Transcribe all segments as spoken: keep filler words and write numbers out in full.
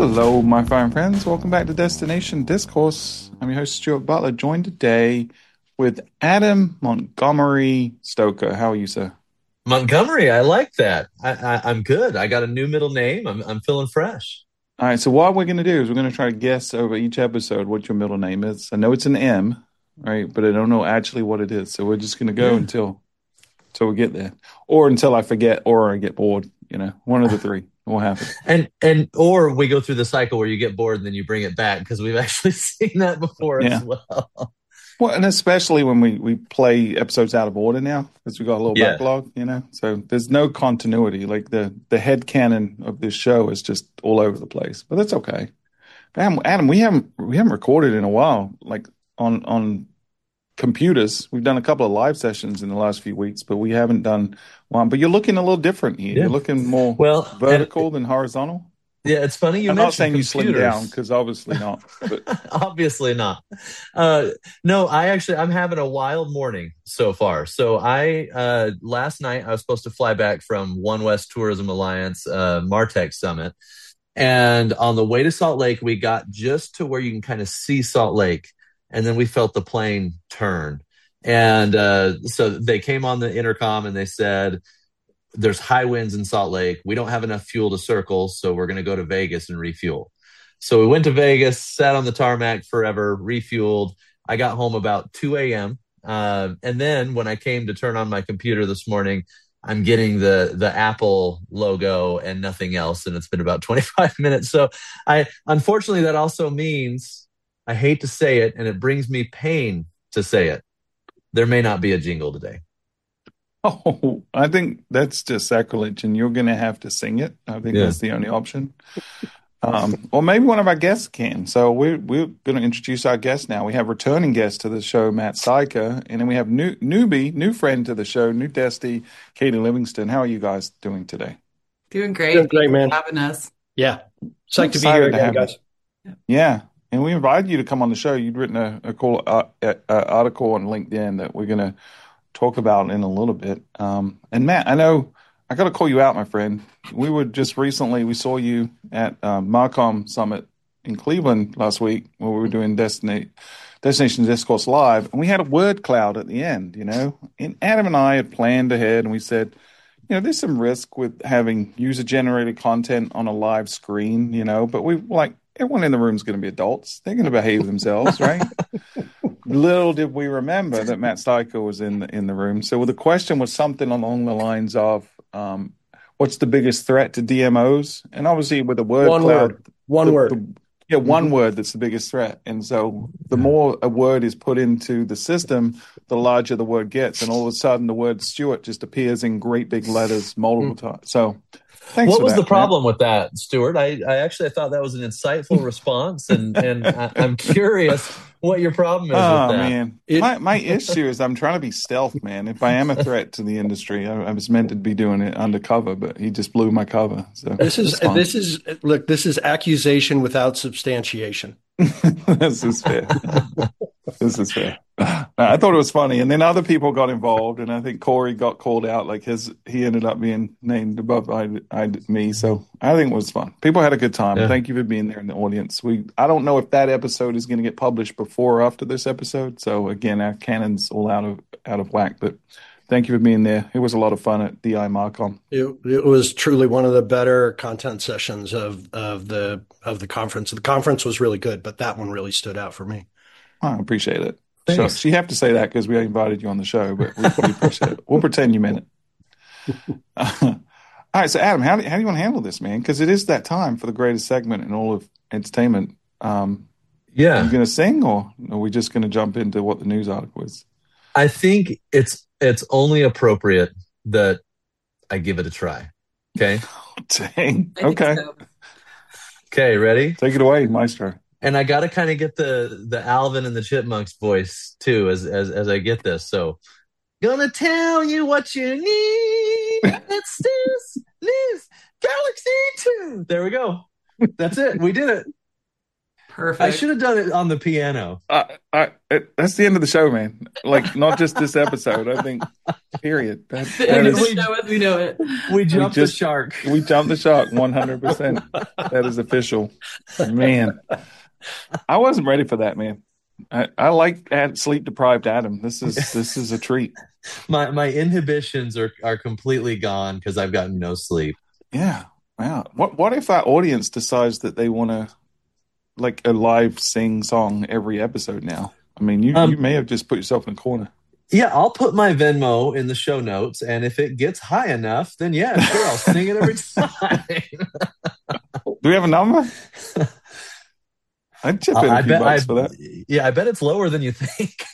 Hello, my fine friends. Welcome back to Destination Discourse. I'm your host, Stuart Butler, joined today with Adam Montgomery Stoker. How are you, sir? Montgomery, I like that. I, I, I'm good. I got a new middle name. I'm I'm feeling fresh. All right, so what we're going to do is we're going to try to guess over each episode what your middle name is. I know it's an M, right? But I don't know actually what it is. So we're just going to go Yeah. until until we get there, or until I forget, or I get bored. You know, one of the three will happen. And and or we go through the cycle where you get bored and then you bring it back because we've actually seen that before as Yeah. well. Well, and especially when we, we play episodes out of order now, because we got a little Yeah. backlog, you know. So there's no continuity. Like the the head canon of this show is just all over the place, but that's okay. Adam, Adam, we haven't we haven't recorded in a while, like on on computers. We've done a couple of live sessions in the last few weeks, but we haven't done one. But you're looking a little different here. Yeah. You're looking more Well, and vertical than horizontal. yeah, it's funny you I'm not mentioned saying you slim down computers. because obviously not. But Obviously not. Uh, no, I actually I'm having a wild morning so far. So I uh, last night I was supposed to fly back from One West Tourism Alliance uh, Martech Summit, and on the way to Salt Lake, we got just to where you can kind of see Salt Lake, and then we felt the plane turn. And uh, so they came on the intercom and they said, there's high winds in Salt Lake. We don't have enough fuel to circle, so we're going to go to Vegas and refuel. So we went to Vegas, sat on the tarmac forever, refueled. I got home about two a.m. Uh, and then when I came to turn on my computer this morning, I'm getting the the Apple logo and nothing else, and it's been about twenty-five minutes. So I unfortunately that also means I hate to say it, and it brings me pain to say it. There may not be a jingle today. oh, I think that's just sacrilege, and you're going to have to sing it. I think Yeah. that's the only option. Um, or maybe one of our guests can. So we're we're going to introduce our guest now. We have returning guest to the show, Matt Syker, and then we have new newbie, new friend to the show, new Desty, Katie Livingston. How are you guys doing today? Doing great. Doing great, Thanks man. for having us. Yeah. I'm Psyched to be here excited to again, have you. guys. Yeah, and we invited you to come on the show. You'd written a, a cool uh, uh, article on LinkedIn that we're going to talk about in a little bit. Um, and Matt, I know I got to call you out, my friend. We were just recently, we saw you at um, Marcom Summit in Cleveland last week where we were doing Destination, Destination Discourse Live, and we had a word cloud at the end, you know. And Adam and I had planned ahead, and we said, you know, there's some risk with having user-generated content on a live screen, you know, but we like, everyone in the room is going to be adults. They're going to behave themselves, right? Little did we remember that Matt Steiker was in the, in the room. So the question was something along the lines of, um, what's the biggest threat to D M Os? And obviously with the word One cloud, word. One the, word. the, yeah, one Mhm. word that's the biggest threat. And so the more a word is put into the system, the larger the word gets. And all of a sudden the word Stewart just appears in great big letters multiple times. So thanks What for was the that, Matt. problem with that, Stuart? I, I actually thought that was an insightful response, and and I, I'm curious what your problem is with Oh that. man, It- my my issue is I'm trying to be stealth, man. If I am a threat to the industry, I, I was meant to be doing it undercover, but he just blew my cover. So This is it's fine. this is look, this is accusation without substantiation. This is fair. This is fair. No, I thought it was funny, and then other people got involved, and I think Corey got called out. Like his, he ended up being named above I, I, me. So I think it was fun. People had a good time. Yeah. Thank you for being there in the audience. We, I don't know if that episode is going to get published before or after this episode. So again, our canon's all out of out of whack. But thank you for being there. It was a lot of fun at D I Marcom. It, it was truly one of the better content sessions of of the of the conference. The conference was really good, but that one really stood out for me. I appreciate it. So Thanks. you have to say that because we invited you on the show, but we, we appreciate it. We'll pretend you meant it. All right, so Adam, how do, how do you want to handle this, man? Because it is that time for the greatest segment in all of entertainment. Um, are you Yeah, going to sing, or are we just going to jump into what the news article is? I think it's it's only appropriate that I give it a try. Okay. Dang. I think Okay, so. Okay, ready? take it away, Maestro. And I got to kind of get the the Alvin and the Chipmunks voice too as as as I get this. So, gonna tell you what you need. It's this this Galaxy Two. There we go. That's it. We did it. I Perfect. should have done it on the piano. I, I, it, that's the end of the show, man. Like, not just this episode. I think, period. That, The that end of We the is, we show as we know it. we we jumped the just, shark. we jumped the shark one hundred percent. That is official. Man, I wasn't ready for that, man. I, I like sleep deprived Adam. This is, this is a treat. My my inhibitions are are completely gone because I've gotten no sleep. Yeah. Wow. What, what if our audience decides that they want to, like, a live sing song every episode now? I mean, you, Um, you may have just put yourself in a corner. yeah, I'll put my Venmo in the show notes, and if it gets high enough, then yeah, sure, I'll sing it every time. Do we have a number? I'd chip in I a few bet I bucks for that. yeah, I bet it's lower than you think.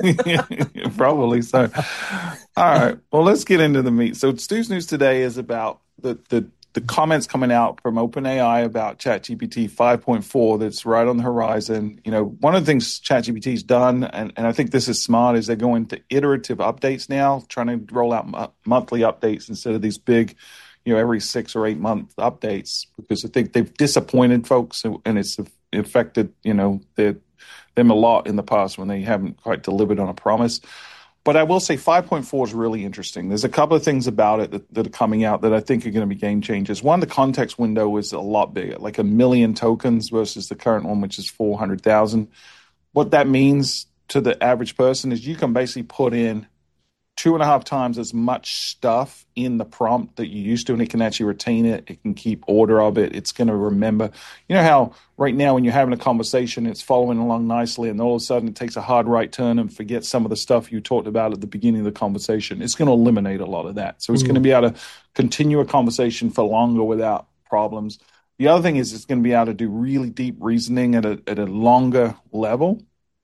Probably so. All right. Well, let's get into the meat. So Stu's News today is about the the the comments coming out from OpenAI about ChatGPT five point four that's right on the horizon. You know, one of the things ChatGPT's done, and, and I think this is smart, is they're going to iterative updates now, trying to roll out mo- monthly updates instead of these big, you know, every six or eight month updates, because I think they've disappointed folks, and, and it's affected, you know, their, them a lot in the past when they haven't quite delivered on a promise. But I will say five point four is really interesting. There's a couple of things about it that, that are coming out that I think are going to be game changers. One, the context window is a lot bigger, like a million tokens versus the current one, which is four hundred thousand. What that means to the average person is you can basically put in two and a half times as much stuff in the prompt that you used to, and it can actually retain it. It can keep order of it. It's going to remember. You know how right now when you're having a conversation, it's following along nicely, and all of a sudden it takes a hard right turn and forgets some of the stuff you talked about at the beginning of the conversation. It's going to eliminate a lot of that. So it's mm. going to be able to continue a conversation for longer without problems. The other thing is it's going to be able to do really deep reasoning at a, at a longer level.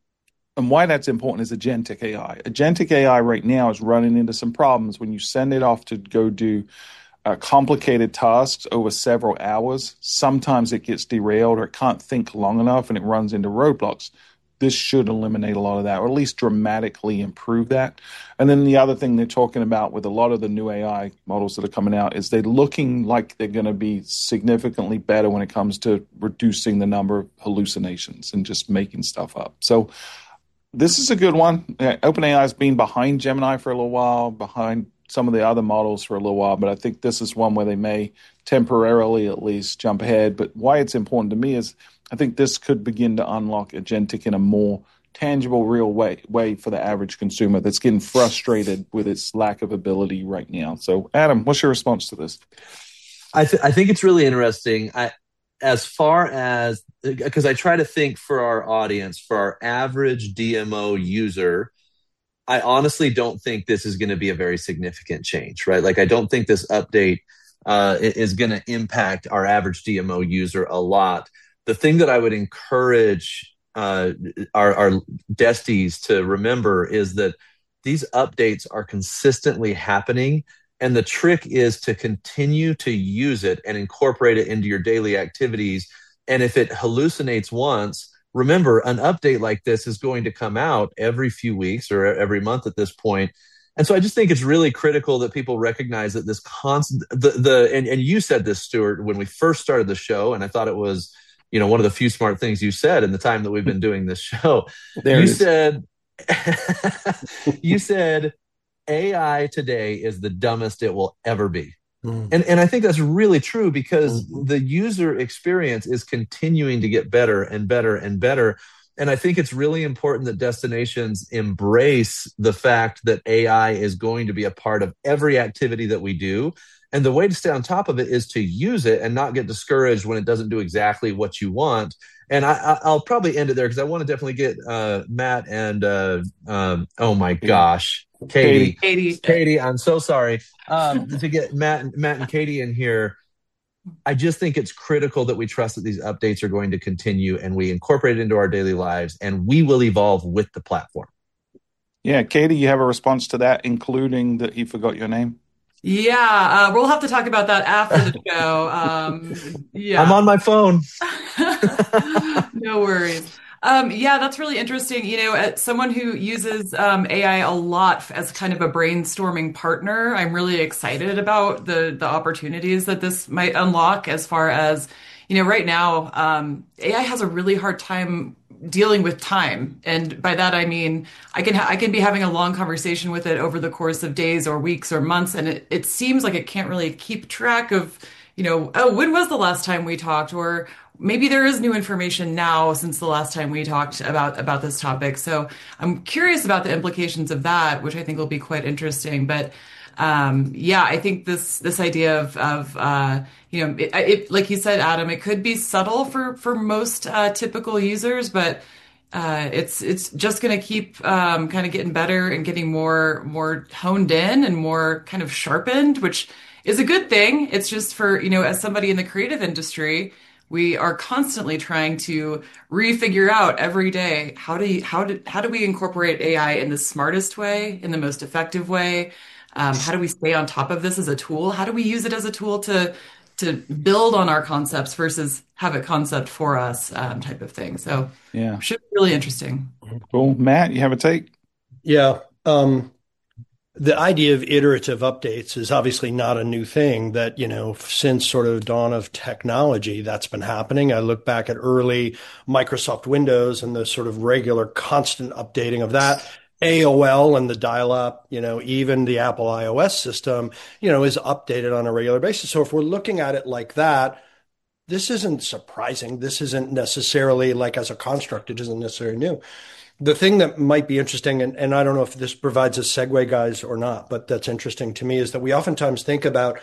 And why that's important is agentic A I. Agentic A I right now is running into some problems when you send it off to go do uh, complicated tasks over several hours. Sometimes it gets derailed or it can't think long enough and it runs into roadblocks. This should eliminate a lot of that, or at least dramatically improve that. And then the other thing they're talking about with a lot of the new A I models that are coming out is they're looking like they're going to be significantly better when it comes to reducing the number of hallucinations and just making stuff up. So this is a good one. OpenAI has been behind Gemini for a little while, behind some of the other models for a little while, but I think this is one where they may temporarily at least jump ahead. But why it's important to me is I think this could begin to unlock agentic in a more tangible, real way, way for the average consumer that's getting frustrated with its lack of ability right now. So, Adam, what's your response to this? I, th- I think it's really interesting. I, as far as, because I try to think for our audience, for our average D M O user, I honestly don't think this is going to be a very significant change, right? Like, I don't think this update uh, is going to impact our average D M O user a lot. The thing that I would encourage uh, our, our Desties to remember is that these updates are consistently happening. And the trick is to continue to use it and incorporate it into your daily activities. And if it hallucinates once, remember, an update like this is going to come out every few weeks or every month at this point. And so I just think it's really critical that people recognize that this constant, the, the and, and you said this, Stuart, when we first started the show, and I thought it was, you know, one of the few smart things you said in the time that we've been doing this show. There you it is. said, you said, A I today is the dumbest it will ever be. Mm. And and I think that's really true because mm-hmm. the user experience is continuing to get better and better and better. And I think it's really important that destinations embrace the fact that A I is going to be a part of every activity that we do. And the way to stay on top of it is to use it and not get discouraged when it doesn't do exactly what you want. And I, I'll probably end it there because I want to definitely get uh, Matt and, uh, um, oh my gosh, Katie. Katie. Katie, I'm so sorry. Um, to get Matt, Matt and Katie in here, I just think it's critical that we trust that these updates are going to continue and we incorporate it into our daily lives and we will evolve with the platform. Yeah, Katie, you have a response to that, including that he forgot your name? Yeah, uh, we'll have to talk about that after the show. Um, yeah, I'm on my phone. No worries. Um, yeah, that's really interesting. You know, as someone who uses um, A I a lot as kind of a brainstorming partner, I'm really excited about the the opportunities that this might unlock as far as, you know, right now, um, A I has a really hard time dealing with time. And by that, I mean, I can ha I can be having a long conversation with it over the course of days or weeks or months, and it, it seems like it can't really keep track of, you know, oh, when was the last time we talked? Or maybe there is new information now since the last time we talked about about this topic. So I'm curious about the implications of that, which I think will be quite interesting. But um, yeah, I think this this idea of of uh, you know, it, it, like you said, Adam, it could be subtle for for most uh, typical users, but uh, it's it's just going to keep um, kind of getting better and getting more more honed in and more kind of sharpened, which is a good thing. It's just for, you know, as somebody in the creative industry, we are constantly trying to refigure out every day how do you, how do how do we incorporate A I in the smartest way, in the most effective way? Um, how do we stay on top of this as a tool? How do we use it as a tool to to build on our concepts versus have a concept for us, um, type of thing? So Yeah. should be really interesting. Cool. Matt, you have a take? Yeah. Um, the idea of iterative updates is obviously not a new thing that, you know, since sort of dawn of technology, that's been happening. I look back at early Microsoft Windows and the sort of regular constant updating of that. A O L and the dial-up, you know, even the Apple iOS system, you know, is updated on a regular basis. So if we're looking at it like that, this isn't surprising. This isn't necessarily like as a construct, it isn't necessarily new. The thing that might be interesting, and, and I don't know if this provides a segue, guys, or not, but that's interesting to me, is that we oftentimes think about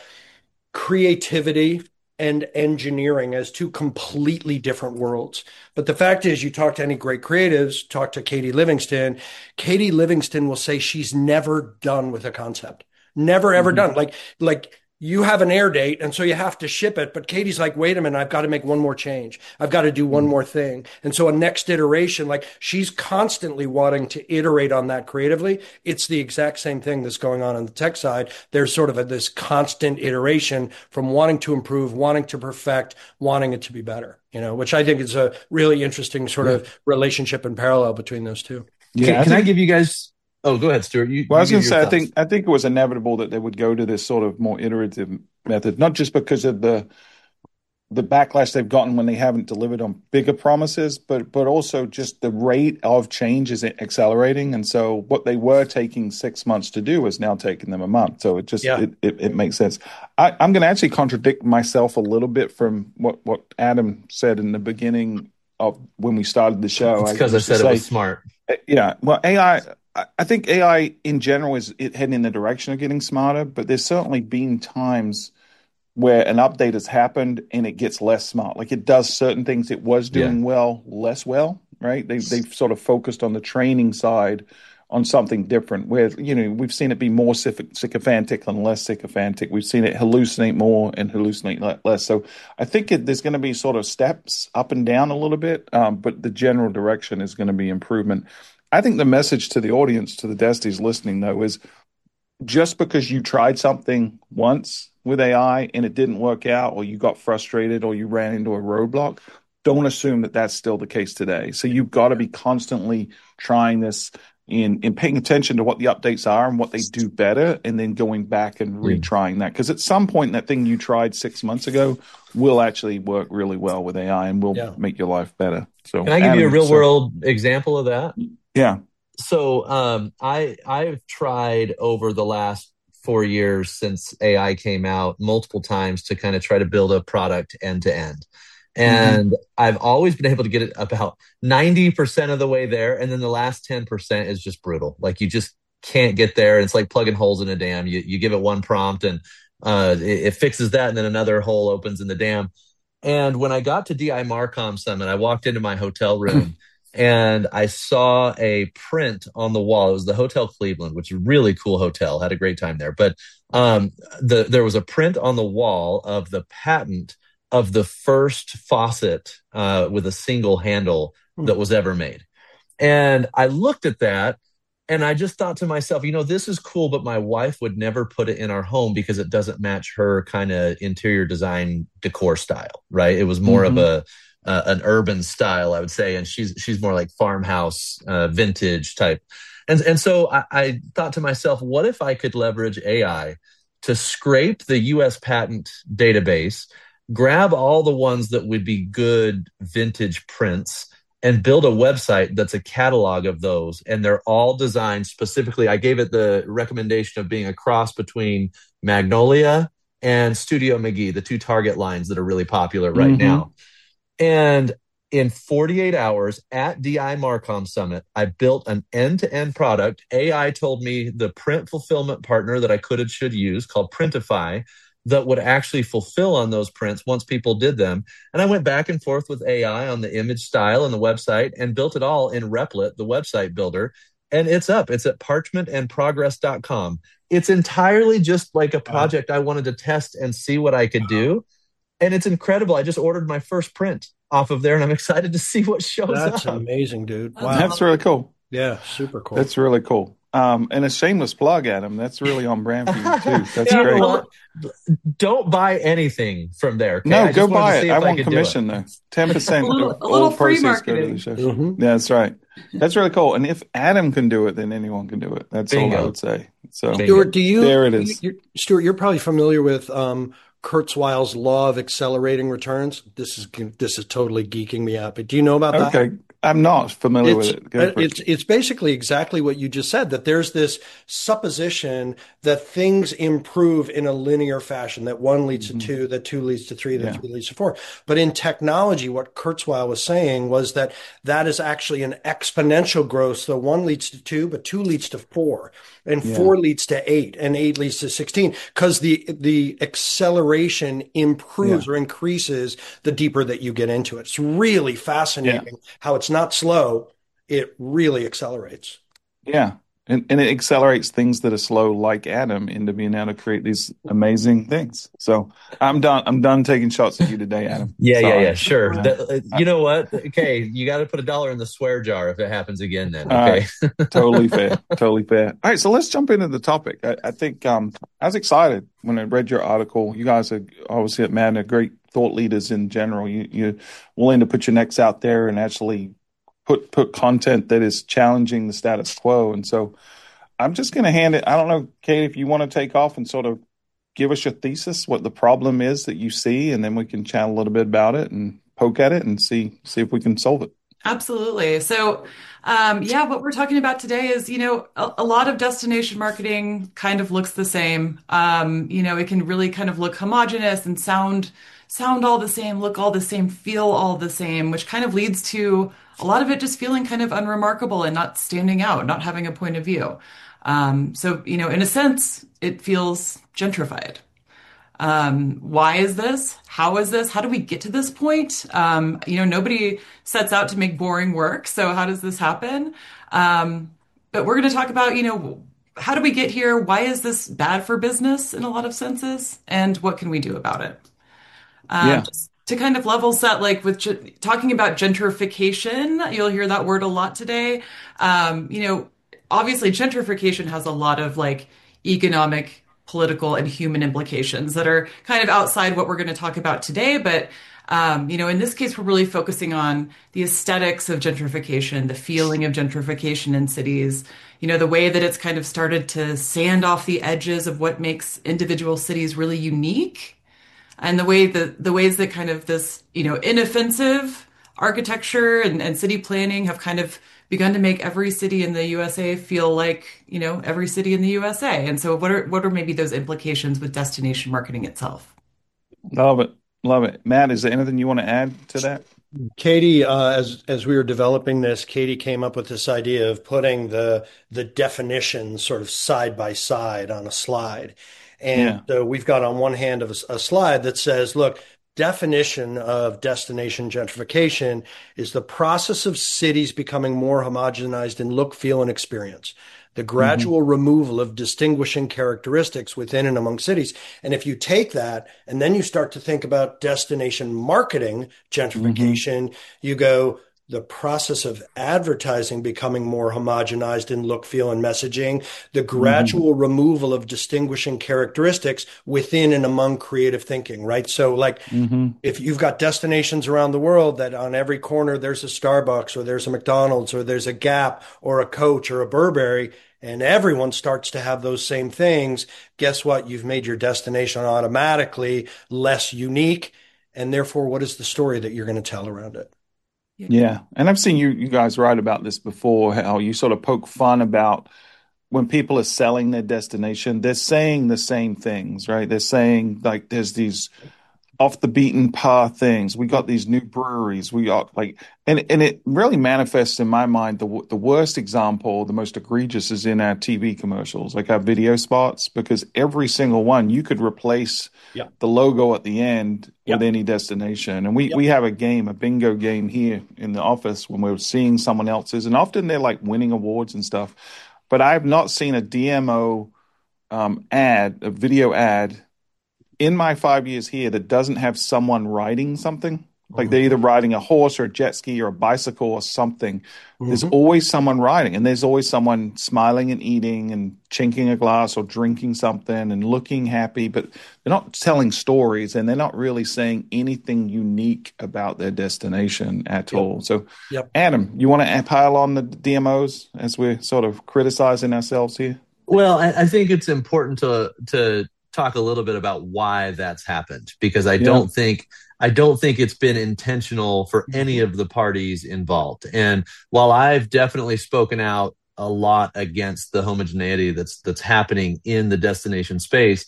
creativity and engineering as two completely different worlds. But the fact is, you talk to any great creatives, talk to Katie Livingston, Katie Livingston will say she's never done with a concept. Never, ever Mm-hmm. done. Like, like, you have an air date, and so you have to ship it. But Katie's like, wait a minute, I've got to make one more change. I've got to do one more thing. And so a next iteration, like she's constantly wanting to iterate on that creatively. It's the exact same thing that's going on on the tech side. There's sort of a, this constant iteration from wanting to improve, wanting to perfect, wanting it to be better, you know, which I think is a really interesting sort Yeah. of relationship and parallel between those two. Yeah. Can, I can I think, give you guys? Oh, go ahead, Stuart. You, well, I you was going give to your say, I thoughts. think, I think it was inevitable that they would go to this sort of more iterative method, not just because of the, the backlash they've gotten when they haven't delivered on bigger promises, but but also just the rate of change is accelerating. And so what they were taking six months to do is now taking them a month. So it just, Yeah. it, it, it makes sense. I, I'm going to actually contradict myself a little bit from what, what Adam said in the beginning of when we started the show. It's because I used to said it was say- smart. Yeah, well, A I, I I think A I in general is it heading in the direction of getting smarter, but there's certainly been times where an update has happened and it gets less smart. Like it does certain things it was doing well, less well, right? They, they've sort of focused on the training side on something different where, you know, we've seen it be more sycoph- sycophantic and less sycophantic. We've seen it hallucinate more and hallucinate le- less. So I think it, there's going to be sort of steps up and down a little bit, um, but the general direction is going to be improvement. I think the message to the audience, to the Desties listening, though, is just because you tried something once with A I and it didn't work out, or you got frustrated, or you ran into a roadblock, don't assume that that's still the case today. So you've got to be constantly trying this in, in paying attention to what the updates are and what they do better, and then going back and retrying that. Because at some point, that thing you tried six months ago will actually work really well with A I and will Yeah. make your life better. So Can I give you a Adam, real so- world example of that? Yeah. So um, I I've tried over the last four years since A I came out multiple times to kind of try to build a product end to end. And mm-hmm. I've always been able to get it about ninety percent of the way there. And then the last ten percent is just brutal. Like you just can't get there. It's like plugging holes in a dam. You you give it one prompt and uh, it, it fixes that. And then another hole opens in the dam. And when I got to D I Marcom Summit, I walked into my hotel room and I saw a print on the wall. It was the Hotel Cleveland, which is a really cool hotel. Had a great time there. But um, the, there was a print on the wall of the patent of the first faucet uh, with a single handle that was ever made. And I looked at that and I just thought to myself, you know, this is cool, but my wife would never put it in our home because it doesn't match her kind of interior design decor style, right? It was more mm-hmm. of a uh, an urban style, I would say, and she's she's more like farmhouse, uh, vintage type. And and so I, I thought to myself, what if I could leverage A I to scrape the U S patent database grab all the ones that would be good vintage prints and build a website that's a catalog of those. And they're all designed specifically. I gave it the recommendation of being a cross between Magnolia and Studio McGee, the two Target lines that are really popular right Mm-hmm. now. And in forty-eight hours at D I Marcom Summit, I built an end-to-end product. A I told me the print fulfillment partner that I could and should use, called Printify, that would actually fulfill on those prints once people did them. And I went back and forth with A I on the image style and the website and built it all in Replit, the website builder. And it's up. It's at parchment and progress dot com. It's entirely just like a project I wanted to test and see what I could do. And it's incredible. I just ordered my first print off of there, and I'm excited to see what shows That's up. amazing, dude. That's Wow. That's really cool. Yeah, super cool. That's really cool. Um, and a shameless plug, Adam. That's really on brand for you too. That's You know great. what? Don't buy anything from there. Okay? No, I just go wanted to buy see it. if I want could do commission it. though. Ten percent A little- of a little all free proceeds go to marketing. the show. Mhm. Yeah, that's right. That's really cool. And if Adam can do it, then anyone can do it. That's all I Bingo. would say. So Bingo. Stuart, do you? There it is. You're, Stuart, you're probably familiar with um, Kurzweil's law of accelerating returns. This is this is totally geeking me out. But do you know about that? okay, I'm not familiar It's, with it. Go for it. it's it's basically exactly what you just said, that there's this supposition that things improve in a linear fashion, that one leads to two, that two leads to three, that Mm-hmm. Yeah. three leads to four. But in technology, what Kurzweil was saying was that that is actually an exponential growth. So one leads to two, but two leads to four, and Yeah. four leads to eight, and eight leads to sixteen, because the the acceleration improves or increases the deeper that you get into it. It's really fascinating how it's not slow. It really accelerates. Yeah. And, and it accelerates things that are slow, like Adam, into being able to create these amazing things. So I'm done. I'm done taking shots at you today, Adam. Yeah, yeah, Sorry. yeah, sure. Yeah. The- uh, you know what? Okay, you got to put a dollar in the swear jar if it happens again then, All okay? Totally fair. Totally fair. All right, so let's jump into the topic. I, I think um, I was excited when I read your article. You guys are obviously at Man are great thought leaders in general. You, you're willing to put your necks out there and actually put put content that is challenging the status quo. And so I'm just going to hand it. I don't know, Kate, if you want to take off and sort of give us your thesis, what the problem is that you see, and then we can chat a little bit about it and poke at it and see see if we can solve it. Absolutely. So, um, yeah, what we're talking about today is, you know, a, a lot of destination marketing kind of looks the same. Um, you know, it can really kind of look homogenous and sound sound all the same, look all the same, feel all the same, which kind of leads to a lot of it just feeling kind of unremarkable and not standing out, not having a point of view. Um, so, you know, in a sense, it feels gentrified. Um, why is this? How is this? How do we get to this point? Um, you know, nobody sets out to make boring work. So how does this happen? Um, but we're going to talk about, you know, how do we get here? Why is this bad for business in a lot of senses? And what can we do about it? Um, Yeah. just to kind of level set, like with ge- talking about gentrification, you'll hear that word a lot today. Um, you know, obviously gentrification has a lot of like economic, political, and human implications that are kind of outside what we're going to talk about today. But, um, you know, in this case, we're really focusing on the aesthetics of gentrification, the feeling of gentrification in cities, you know, the way that it's kind of started to sand off the edges of what makes individual cities really unique, and the way that the ways that kind of this, you know, inoffensive architecture and, and city planning have kind of begun to make every city in the U S A feel like, you know, every city in the U S A. And so what are what are maybe those implications with destination marketing itself? Love it. Love it. Matt, is there anything you want to add to that? Katie, uh, as as we were developing this, Katie came up with this idea of putting the the definitions sort of side by side on a slide. And uh, we've got on one hand of a, a slide that says, look, definition of destination gentrification is the process of cities becoming more homogenized in look, feel, and experience. The gradual mm-hmm. removal of distinguishing characteristics within and among cities. And if you take that and then you start to think about destination marketing gentrification, mm-hmm. you go, the process of advertising becoming more homogenized in look, feel, and messaging, the gradual mm-hmm. removal of distinguishing characteristics within and among creative thinking, right? So like mm-hmm. if you've got destinations around the world that on every corner there's a Starbucks or there's a McDonald's or there's a Gap or a Coach or a Burberry, and everyone starts to have those same things, guess what? You've made your destination automatically less unique. And therefore, what is the story that you're going to tell around it? Yeah. And I've seen you you guys write about this before, how you sort of poke fun about when people are selling their destination, they're saying the same things, right? They're saying like there's these off the beaten path things. We got these new breweries. We got like, and and it really manifests in my mind. The the worst example, the most egregious, is in our T V commercials, like our video spots, because every single one you could replace Yeah. the logo at the end Yeah. with any destination. And we Yeah. we have a game, a bingo game here in the office when we're seeing someone else's, and often they're like winning awards and stuff. But I've not seen a D M O um, ad, a video ad in my five years here that doesn't have someone riding something. Like they're either riding a horse or a jet ski or a bicycle or something. There's Mhm. always someone riding, and there's always someone smiling and eating and chinking a glass or drinking something and looking happy, but they're not telling stories and they're not really saying anything unique about their destination at Yep. all. So, Yep. Adam, you want to pile on the D M Os as we're sort of criticizing ourselves here? Well, I, I think it's important to to talk a little bit about why that's happened, because I Yeah. don't think I don't think it's been intentional for any of the parties involved. And while I've definitely spoken out a lot against the homogeneity that's that's happening in the destination space,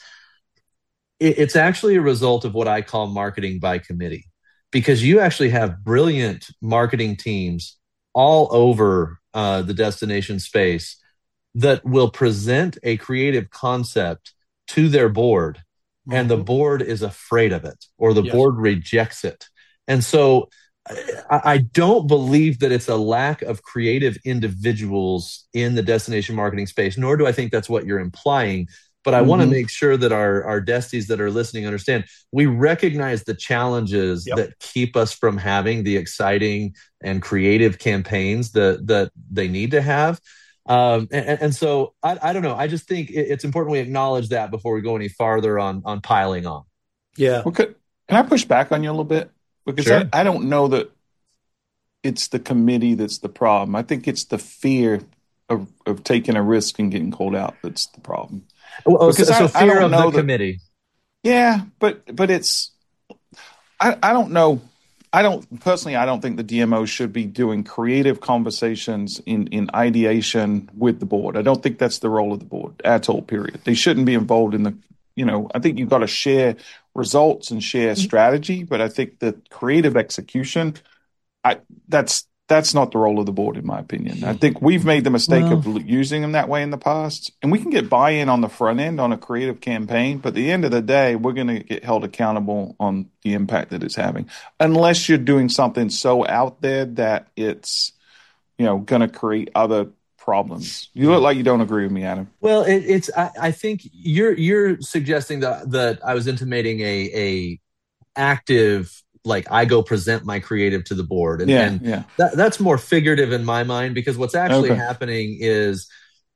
it, it's actually a result of what I call marketing by committee, because you actually have brilliant marketing teams all over uh, the destination space that will present a creative concept to their board, and the Mhm. board is afraid of it, or the Yes. board rejects it. And so I, I don't believe that it's a lack of creative individuals in the destination marketing space, nor do I think that's what you're implying. But I want to Mhm. make sure that our, our desties that are listening understand we recognize the challenges Yep. that keep us from having the exciting and creative campaigns that, that they need to have. Um, and, and so I, I don't know. I just think it, it's important we acknowledge that before we go any farther on on piling on. Yeah. Well, could, can I push back on you a little bit? Because Sure. I, I don't know that it's the committee that's the problem. I think it's the fear of, of taking a risk and getting called out that's the problem. Oh, oh, so, Because so I, I fear don't of the know that, committee. yeah, but but it's I, I don't know. I don't personally. I don't think the D M O should be doing creative conversations in in ideation with the board. I don't think that's the role of the board at all. Period. They shouldn't be involved in the. You know, I think you've got to share results and share strategy, but I think the creative execution, I that's that's not the role of the board, in my opinion. I think we've made the mistake Well, of l- using them that way in the past, and we can get buy-in on the front end on a creative campaign, but at the end of the day, we're going to get held accountable on the impact that it's having, unless you're doing something so out there that it's, you know, going to create other problems. You look like you don't agree with me, Adam. well, it, it's. I, I think you're you're suggesting that that I was intimating a a active, like I go present my creative to the board, and Yeah, and yeah. that that's more figurative in my mind, because what's actually Okay. happening is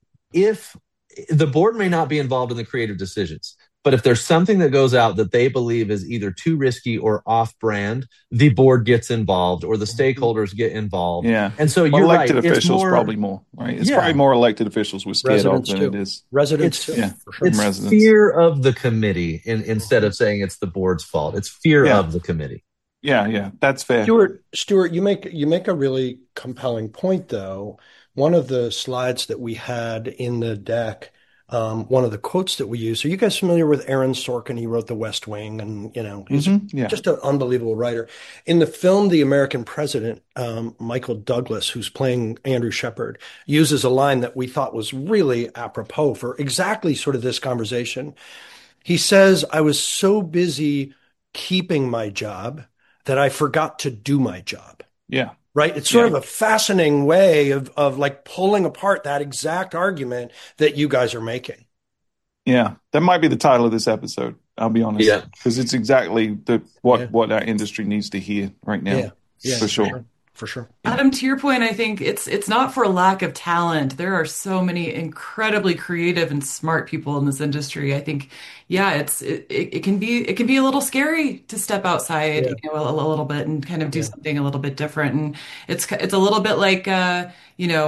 if the board may not be involved in the creative decisions, but if there's something that goes out that they believe is either too risky or off brand, the board gets involved or the stakeholders get involved. Yeah. And so Well, you're right. elected It's officials more, probably more, right? It's Yeah. probably more elected officials we're scared Residents of than too. it is. Residents It's- too, Yeah. for sure. it's residents. fear of the committee in, instead of saying it's the board's fault. It's fear Yeah. of the committee. Yeah, yeah. That's fair. Stuart, Stuart, you make you make a really compelling point, though. One of the slides that we had in the deck, um, one of the quotes that we use. Are you guys familiar with Aaron Sorkin? He wrote The West Wing, and you know he's Mhm. Yeah. just an unbelievable writer. In the film The American President, um, Michael Douglas, who's playing Andrew Shepard, uses a line that we thought was really apropos for exactly sort of this conversation. He says, "I was so busy keeping my job that I forgot to do my job." Yeah. Right? It's sort Yeah. of a fascinating way of of like pulling apart that exact argument that you guys are making. Yeah. That might be the title of this episode. I'll be honest. Yeah. Because it's exactly the what Yeah. what our industry needs to hear right now. Yeah. Yeah, For sure. For sure. Adam, to your point, I think it's it's not for lack of talent. There are so many incredibly creative and smart people in this industry. I think, yeah, it's it, it, it can be it can be a little scary to step outside, Yeah. you know, a, a little bit and kind of do Yeah. something a little bit different. And it's it's a little bit like uh, you know,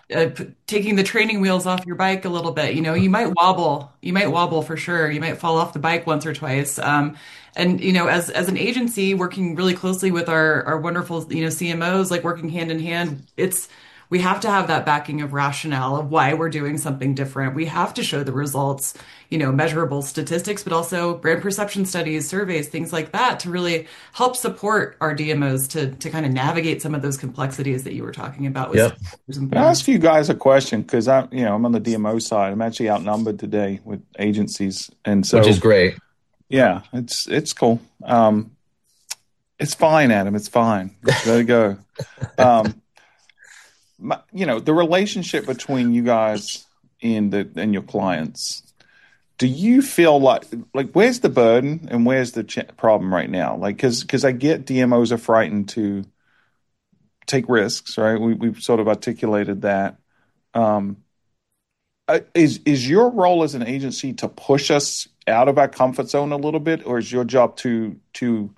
uh, p- taking the training wheels off your bike a little bit. You know, you might wobble, you might wobble for sure. You might fall off the bike once or twice. Um, and you know, as as an agency working really closely with our our wonderful, you know, C M Os, like working hand in hand, it's we have to have that backing of rationale of why we're doing something different. We have to show the results, you know, measurable statistics, but also brand perception studies, surveys, things like that to really help support our D M Os to to kind of navigate some of those complexities that you were talking about with Yep. stakeholders and Can I ask brands. you guys a question? Because I, you know, I'm on the D M O side. I'm actually outnumbered today with agencies, and Which is so great. yeah, it's it's cool. Um, it's fine, Adam. It's fine. Just let it go. Um, my, you know, the relationship between you guys and the and your clients. Do you feel like like where's the burden and where's the ch- problem right now? Like, because because I get D M Os are frightened to take risks, right? We we've sort of articulated that. Um, uh, is is your role as an agency to push us out of our comfort zone a little bit, or is your job to to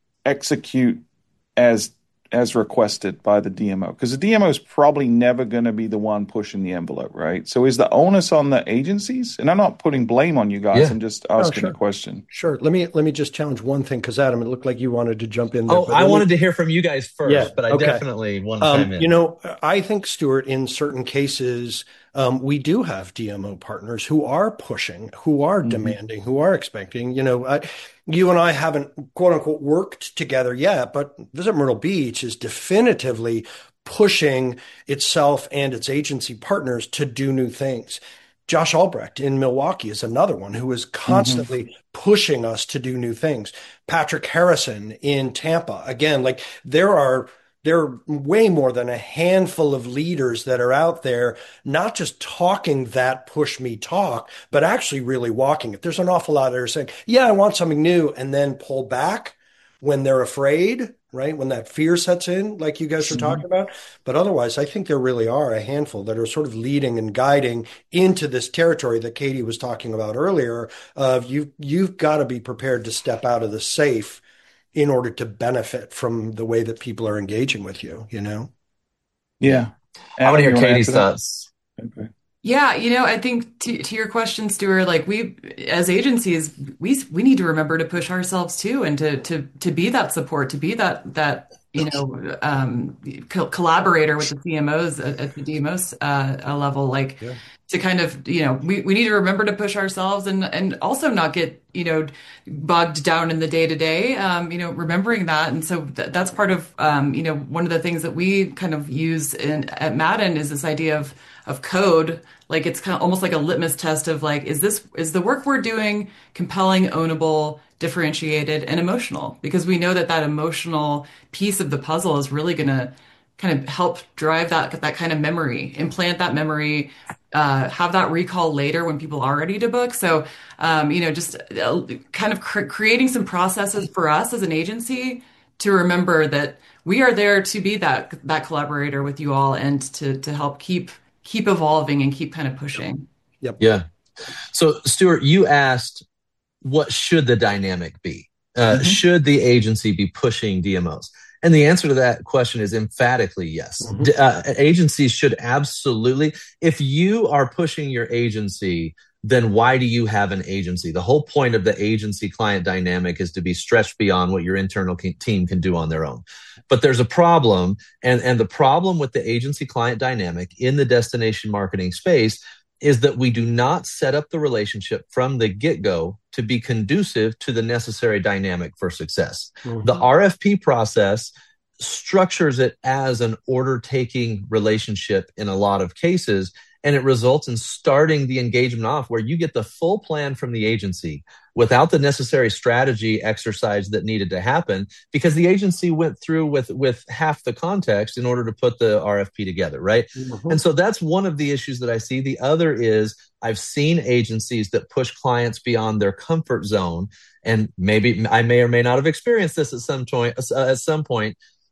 execute as as requested by the D M O? Because the D M O is probably never going to be the one pushing the envelope, right? So is the onus on the agencies? And I'm not putting blame on you guys. Yeah. I'm just Oh, asking a sure. question. Sure. Let me let me just challenge one thing because Adam, it looked like you wanted to jump in there, Oh, but I let me. wanted to hear from you guys Yeah. first, but I Okay. definitely want to chime Um, you in. know, I think, Stuart, in certain cases, um, we do have D M O partners who are pushing, who are hmm demanding, who are expecting. You know, I, you and I haven't quote unquote worked together yet, but Visit Myrtle Beach is definitively pushing itself and its agency partners to do new things. Josh Albrecht in Milwaukee is another one who is hmm constantly pushing us to do new things. Patrick Harrison in Tampa, again, like there are there are way more than a handful of leaders that are out there, not just talking that push me talk, but actually really walking it. There's an awful lot that are saying, yeah, I want something new, and then pull back when they're afraid, right? When that fear sets in, like you guys are hmm talking about. But otherwise, I think there really are a handful that are sort of leading and guiding into this territory that Katie was talking about earlier of you, you've got to be prepared to step out of the safe in order to benefit from the way that people are engaging with you, you know? Yeah. Yeah. I want to Adam, hear you want to Katie's answer that? thoughts. Okay. Yeah, you know, I think to, to your question, Stuart, like we as agencies, we we need to remember to push ourselves too, and to to to be that support, to be that that you know um, co collaborator with the C M Os at, at the D M Os uh, uh, level, like Yeah. to kind of you know we, we need to remember to push ourselves and and also not get you know bogged down in the day to day, um, you know, remembering that, and so th that's part of um, you know one of the things that we kind of use in at Madden is this idea of of code. Like it's kind of almost like a litmus test of like, is this is the work we're doing compelling, ownable, differentiated, and emotional? Because we know that that emotional piece of the puzzle is really going to kind of help drive that that kind of memory, implant that memory, uh, have that recall later when people are ready to book. So, um, you know, just uh, kind of cr creating some processes for us as an agency to remember that we are there to be that that collaborator with you all and to to help keep keep evolving and keep kind of pushing. Yep. Yeah. So, Stuart, you asked, what should the dynamic be? Uh, hmm should the agency be pushing D M Os? And the answer to that question is emphatically yes. Mm-hmm. D uh, agencies should absolutely. If you are pushing your agency, then why do you have an agency? The whole point of the agency client dynamic is to be stretched beyond what your internal team can do on their own. But there's a problem, and, and the problem with the agency client dynamic in the destination marketing space is that we do not set up the relationship from the get-go to be conducive to the necessary dynamic for success. Mm-hmm. The R F P process structures it as an order-taking relationship in a lot of cases, and it results in starting the engagement off where you get the full plan from the agency without the necessary strategy exercise that needed to happen because the agency went through with, with half the context in order to put the R F P together, right? Mm-hmm. And so that's one of the issues that I see. The other is I've seen agencies that push clients beyond their comfort zone, and maybe I may or may not have experienced this at some point, at some point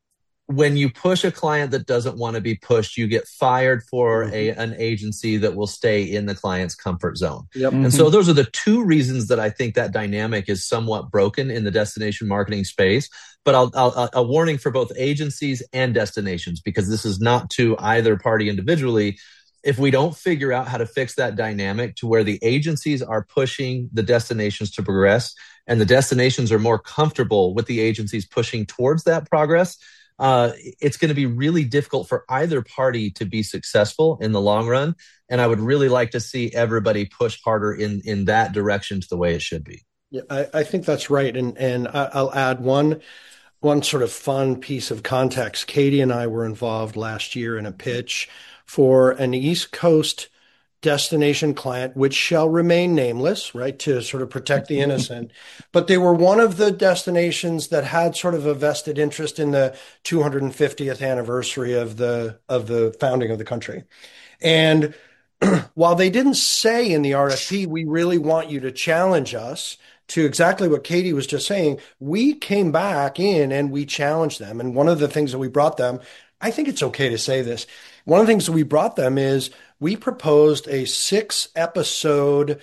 when you push a client that doesn't want to be pushed, you get fired for a, an agency that will stay in the client's comfort zone. Yep. And Mm-hmm. so those are the two reasons that I think that dynamic is somewhat broken in the destination marketing space. But I'll, I'll, a warning for both agencies and destinations, because this is not to either party individually. If we don't figure out how to fix that dynamic to where the agencies are pushing the destinations to progress and the destinations are more comfortable with the agencies pushing towards that progress, uh, it's going to be really difficult for either party to be successful in the long run. And I would really like to see everybody push harder in, in that direction to the way it should be. Yeah, I, I think that's right. And and I, I'll add one one sort of fun piece of context. Katie and I were involved last year in a pitch for an East Coast destination client, which shall remain nameless, right, to sort of protect the innocent. But they were one of the destinations that had sort of a vested interest in the two hundred fiftieth anniversary of the of the founding of the country. And while they didn't say in the R F P, we really want you to challenge us to exactly what Katie was just saying, we came back in and we challenged them. And one of the things that we brought them, I think it's okay to say this, one of the things that we brought them is we proposed a six episode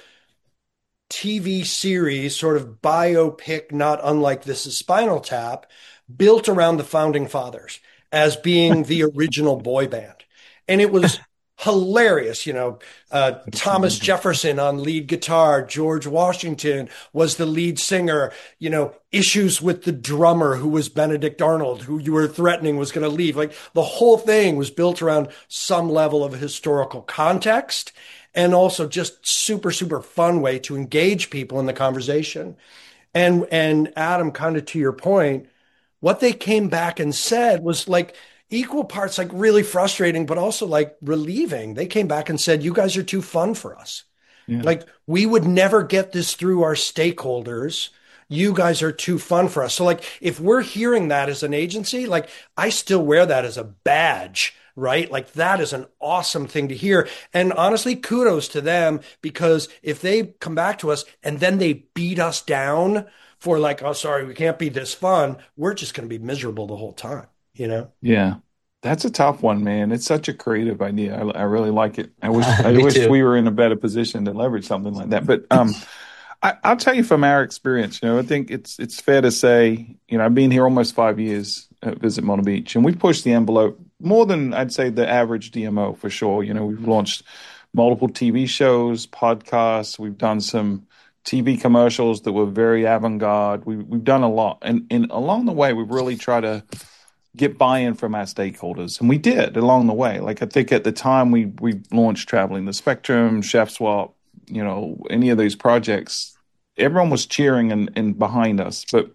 T V series, sort of biopic, not unlike This Is Spinal Tap, built around the founding fathers as being the original boy band. And it was hilarious. You know, uh, Thomas Jefferson on lead guitar, George Washington was the lead singer, you know, issues with the drummer who was Benedict Arnold, who you were threatening was going to leave. Like the whole thing was built around some level of historical context and also just super, super fun way to engage people in the conversation. And, and Adam, kind of to your point, what they came back and said was like, equal parts like really frustrating, but also like relieving. They came back and said, you guys are too fun for us. Yeah. Like we would never get this through our stakeholders. You guys are too fun for us. So like, if we're hearing that as an agency, like I still wear that as a badge, right? Like that is an awesome thing to hear. And honestly, kudos to them, because if they come back to us and then they beat us down for like, oh, sorry, we can't be this fun, we're just going to be miserable the whole time. You know? Yeah, that's a tough one, man. It's such a creative idea. I, I really like it. I wish I wish too. we were in a better position to leverage something like that. But um, I, I'll tell you from our experience, you know, I think it's it's fair to say, you know, I've been here almost five years at Visit Myrtle Beach, and we've pushed the envelope more than I'd say the average D M O for sure. You know, we've launched multiple T V shows, podcasts. We've done some T V commercials that were very avant-garde. We, we've done a lot, and and along the way, we've really tried to get buy-in from our stakeholders. And we did along the way. Like I think at the time we we launched Traveling the Spectrum, Chef Swap, you know, any of those projects, everyone was cheering and, and behind us. But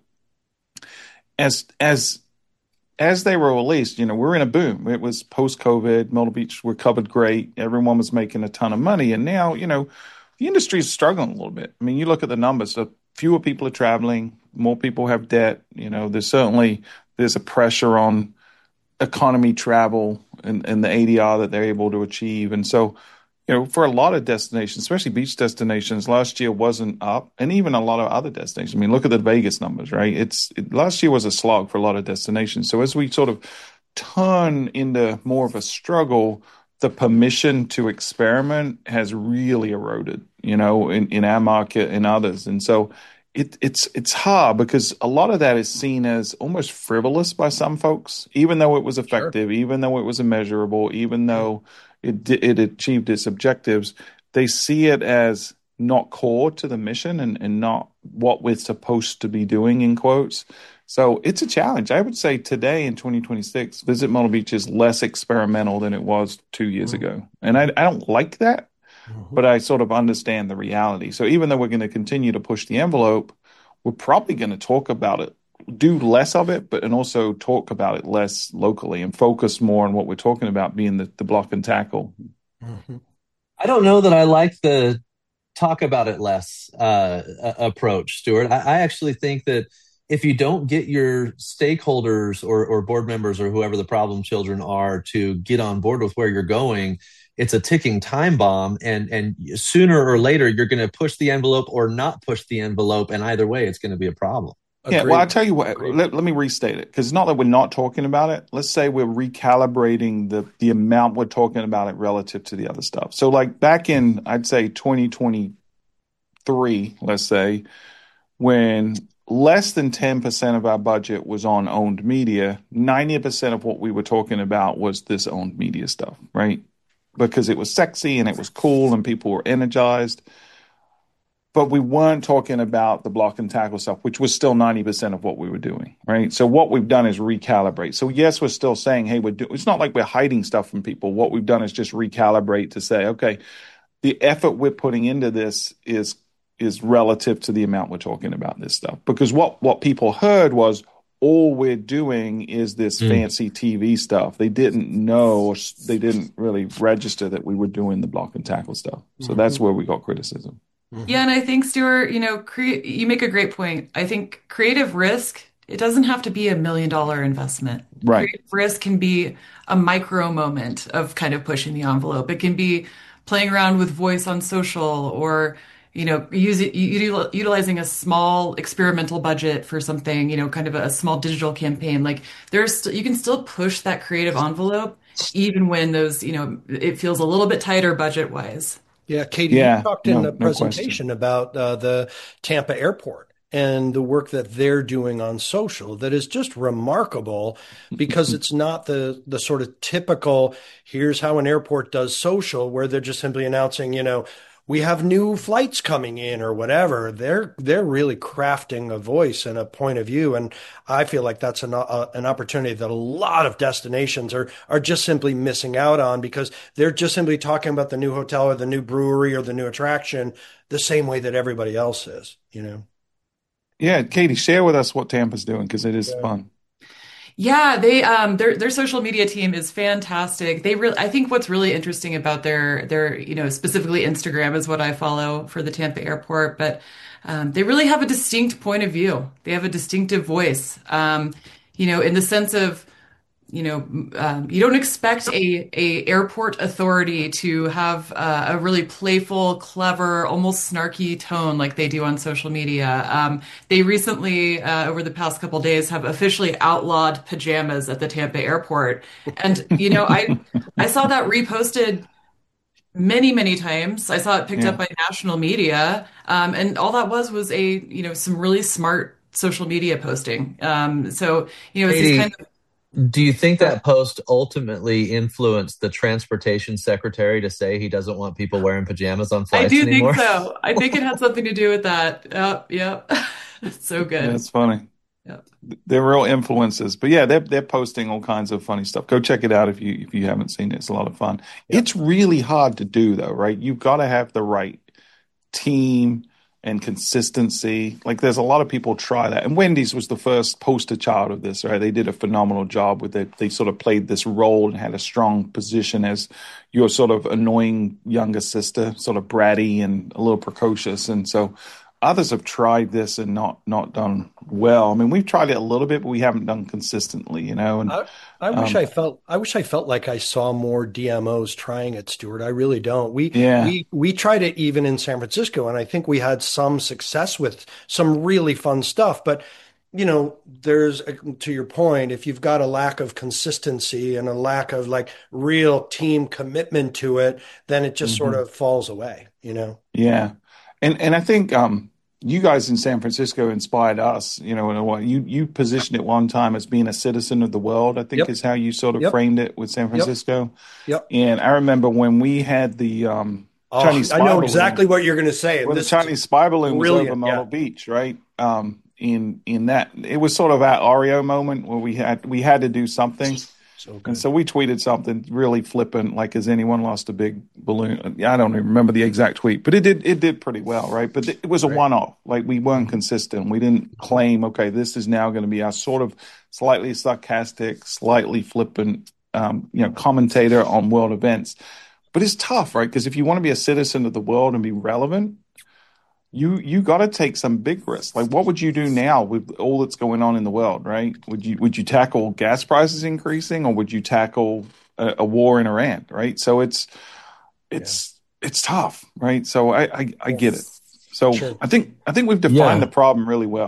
as as as they were released, you know, we're in a boom. It was post-COVID, Myrtle Beach recovered great. Everyone was making a ton of money. And now, you know, the industry is struggling a little bit. I mean, you look at the numbers, so fewer people are traveling, more people have debt. You know, there's certainly there's a pressure on economy travel and, and the A D R that they're able to achieve. And so, you know, for a lot of destinations, especially beach destinations, last year wasn't up, and even a lot of other destinations. I mean, look at the Vegas numbers, right? It's it, last year was a slog for a lot of destinations. So as we sort of turn into more of a struggle, the permission to experiment has really eroded, you know, in, in our market and others. And so It, it's it's hard because a lot of that is seen as almost frivolous by some folks, even though it was effective, sure. even though it was immeasurable, even though it it achieved its objectives. They see it as not core to the mission and, and not what we're supposed to be doing, in quotes. So it's a challenge. I would say today in twenty twenty-six, Visit Myrtle Beach is less experimental than it was two years mm-hmm. ago. And I, I don't like that. But I sort of understand the reality. So even though we're going to continue to push the envelope, we're probably going to talk about it, do less of it, but and also talk about it less locally and focus more on what we're talking about being the, the block and tackle. Mm-hmm. I don't know that I like the talk about it less uh, approach, Stuart. I, I actually think that if you don't get your stakeholders or, or board members or whoever the problem children are to get on board with where you're going, it's a ticking time bomb, and and sooner or later you're going to push the envelope or not push the envelope, and either way, it's going to be a problem. Yeah, well, I Agreed. tell you what, Agreed. let, let me restate it because it's not that we're not talking about it. Let's say we're recalibrating the the amount we're talking about it relative to the other stuff. So, like back in, I'd say twenty twenty-three, let's say, when less than ten percent of our budget was on owned media, ninety percent of what we were talking about was this owned media stuff, right? Because it was sexy and it was cool and people were energized. But we weren't talking about the block and tackle stuff, which was still ninety percent of what we were doing, right? So what we've done is recalibrate. So yes, we're still saying, hey, we're do- it's not like we're hiding stuff from people. What we've done is just recalibrate to say, okay, the effort we're putting into this is is relative to the amount we're talking about this stuff. Because what what people heard was all we're doing is this Mm. fancy T V stuff. They didn't know, or they didn't really register that we were doing the block and tackle stuff. So Mm-hmm. that's where we got criticism. Mm-hmm. Yeah, and I think Stuart, you know, cre you make a great point. I think creative risk, it doesn't have to be a million dollar investment. Right. Creative risk can be a micro moment of kind of pushing the envelope. It can be playing around with voice on social or, you know, using util- utilizing a small experimental budget for something, you know, kind of a, a small digital campaign. Like there's st- you can still push that creative envelope even when those, you know, it feels a little bit tighter budget wise. Yeah, Katie, you Yeah. talked in the No, no question. presentation about uh, the Tampa airport and the work that they're doing on social that is just remarkable because it's not the the sort of typical here's how an airport does social where they're just simply announcing, you know, we have new flights coming in or whatever. They're they're really crafting a voice and a point of view, and I feel like that's an uh, an opportunity that a lot of destinations are are just simply missing out on because they're just simply talking about the new hotel or the new brewery or the new attraction the same way that everybody else is, you know. Yeah, Katie, share with us what Tampa's doing because it is Yeah. fun. Yeah, they um their their social media team is fantastic. They really I think what's really interesting about their their you know specifically Instagram is what I follow for the Tampa airport, but um, they really have a distinct point of view. They have a distinctive voice. Um, you know, in the sense of you know, um, you don't expect a a airport authority to have uh, a really playful, clever, almost snarky tone like they do on social media. Um, they recently, uh, over the past couple days, have officially outlawed pajamas at the Tampa airport, and you know, I I saw that reposted many, many times. I saw it picked up Yeah. by national media, um, and all that was was a you know some really smart social media posting. Um, so you know, it's these kind Katie, do you think that post ultimately influenced the transportation secretary to say he doesn't want people wearing pajamas on I flights do think anymore? so. I think it had something to do with that. Yep, yep. It's so Yeah, good. it's funny. Yep. They're real influences. But yeah, they're they're posting all kinds of funny stuff. Go check it out if you if you haven't seen it. It's a lot of fun. Yeah. It's really hard to do though, right? You've got to have the right team and consistency. Like there's a lot of people try that. And Wendy's was the first poster child of this, right? They did a phenomenal job with it. They sort of played this role and had a strong position as your sort of annoying younger sister, sort of bratty and a little precocious. And so others have tried this and not not done well. I mean, we've tried it a little bit, but we haven't done consistently, you know. And I, I wish um, I felt I wish I felt like I saw more D M Os trying it, Stuart. I really don't. We yeah, we we tried it even in San Francisco, and I think we had some success with some really fun stuff. But you know, there's to your point, if you've got a lack of consistency and a lack of like real team commitment to it, then it just sort hmm of falls away, you know? yeah. And and I think um, you guys in San Francisco inspired us. You know, in a way. You you positioned it one time as being a citizen of the world. I think Yep, is how you sort of yep, framed it with San yep, Francisco. yep. And I remember when we had the um, Oh, Chinese I spy know balloon. exactly what you're going to say, and Well, the this is Chinese spy balloon was over brilliant. Yeah, Myrtle Beach, right? Um, in in that it was sort of our Oreo moment where we had we had to do something. so And good. so we tweeted something really flippant, like "Has anyone lost a big balloon?" Yeah, I don't even remember the exact tweet, but it did it did pretty well, right? But it was a Right. one-off. Like we weren't consistent. We didn't claim, okay, this is now going to be our sort of slightly sarcastic, slightly flippant, um, you know, commentator on world events. But it's tough, right? Because if you want to be a citizen of the world and be relevant, you you got to take some big risks. Like, what would you do now with all that's going on in the world, right? Would you would you tackle gas prices increasing, or would you tackle a, a war in Iran, right? So it's Yeah. it's it's tough, right? So I I, I Yeah. get it. So Sure. I think I think we've defined Yeah. the problem really well.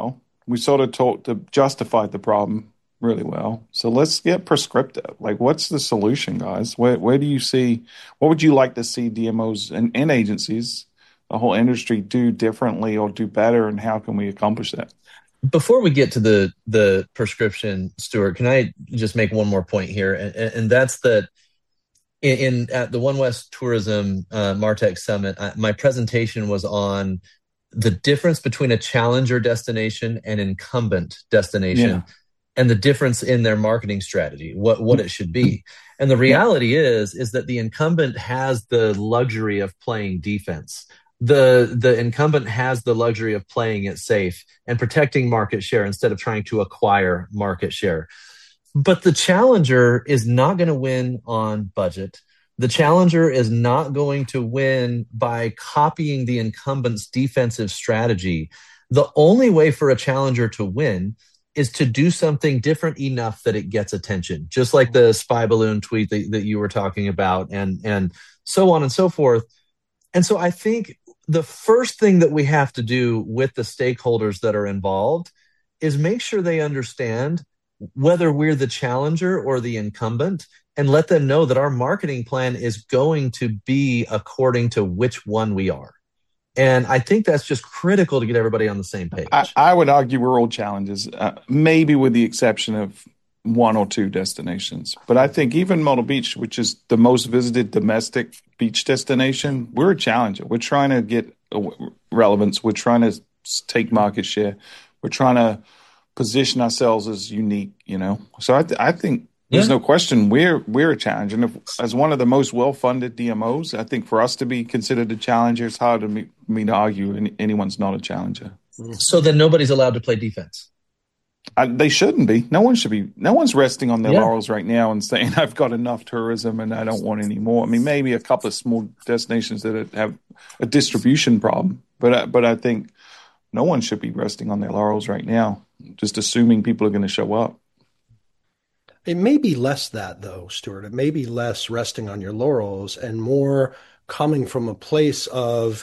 We sort of talked to justified the problem really well. So let's get prescriptive. Like, what's the solution, guys? Where where do you see? What would you like to see D M Os and, and agencies, the whole industry, do differently or do better, and how can we accomplish that? Before we get to the the prescription, Stuart, can I just make one more point here, and, and that's that in, in at the One West Tourism uh, Martech Summit, I, my presentation was on the difference between a challenger destination and incumbent destination, yeah, and the difference in their marketing strategy, what what it should be. And the reality is is that the incumbent has the luxury of playing defense. The the incumbent has the luxury of playing it safe and protecting market share instead of trying to acquire market share. But the challenger is not going to win on budget. The challenger is not going to win by copying the incumbent's defensive strategy. The only way for a challenger to win is to do something different enough that it gets attention, just like the spy balloon tweet that, that you were talking about, and and so on and so forth. And so I think the first thing that we have to do with the stakeholders that are involved is make sure they understand whether we're the challenger or the incumbent, and let them know that our marketing plan is going to be according to which one we are. And I think that's just critical to get everybody on the same page. I, I would argue we're all challenges, uh, maybe with the exception of one or two destinations. But I think even Myrtle Beach, which is the most visited domestic beach destination, we're a challenger. We're trying to get relevance. We're trying to take market share. We're trying to position ourselves as unique, you know. So I, th- I think there's yeah. no question we're we're a challenge. And if, as one of the most well-funded D M Os, I think for us to be considered a challenger, it's hard to me, me to argue any, anyone's not a challenger. So then nobody's allowed to play defense. I, they shouldn't be. No one should be. No one's resting on their yeah. laurels right now and saying, I've got enough tourism and I don't want any more. I mean, maybe a couple of small destinations that have a distribution problem. But, I, but I think no one should be resting on their laurels right now, just assuming people are going to show up. It may be less that, though, Stuart. It may be less resting on your laurels and more coming from a place of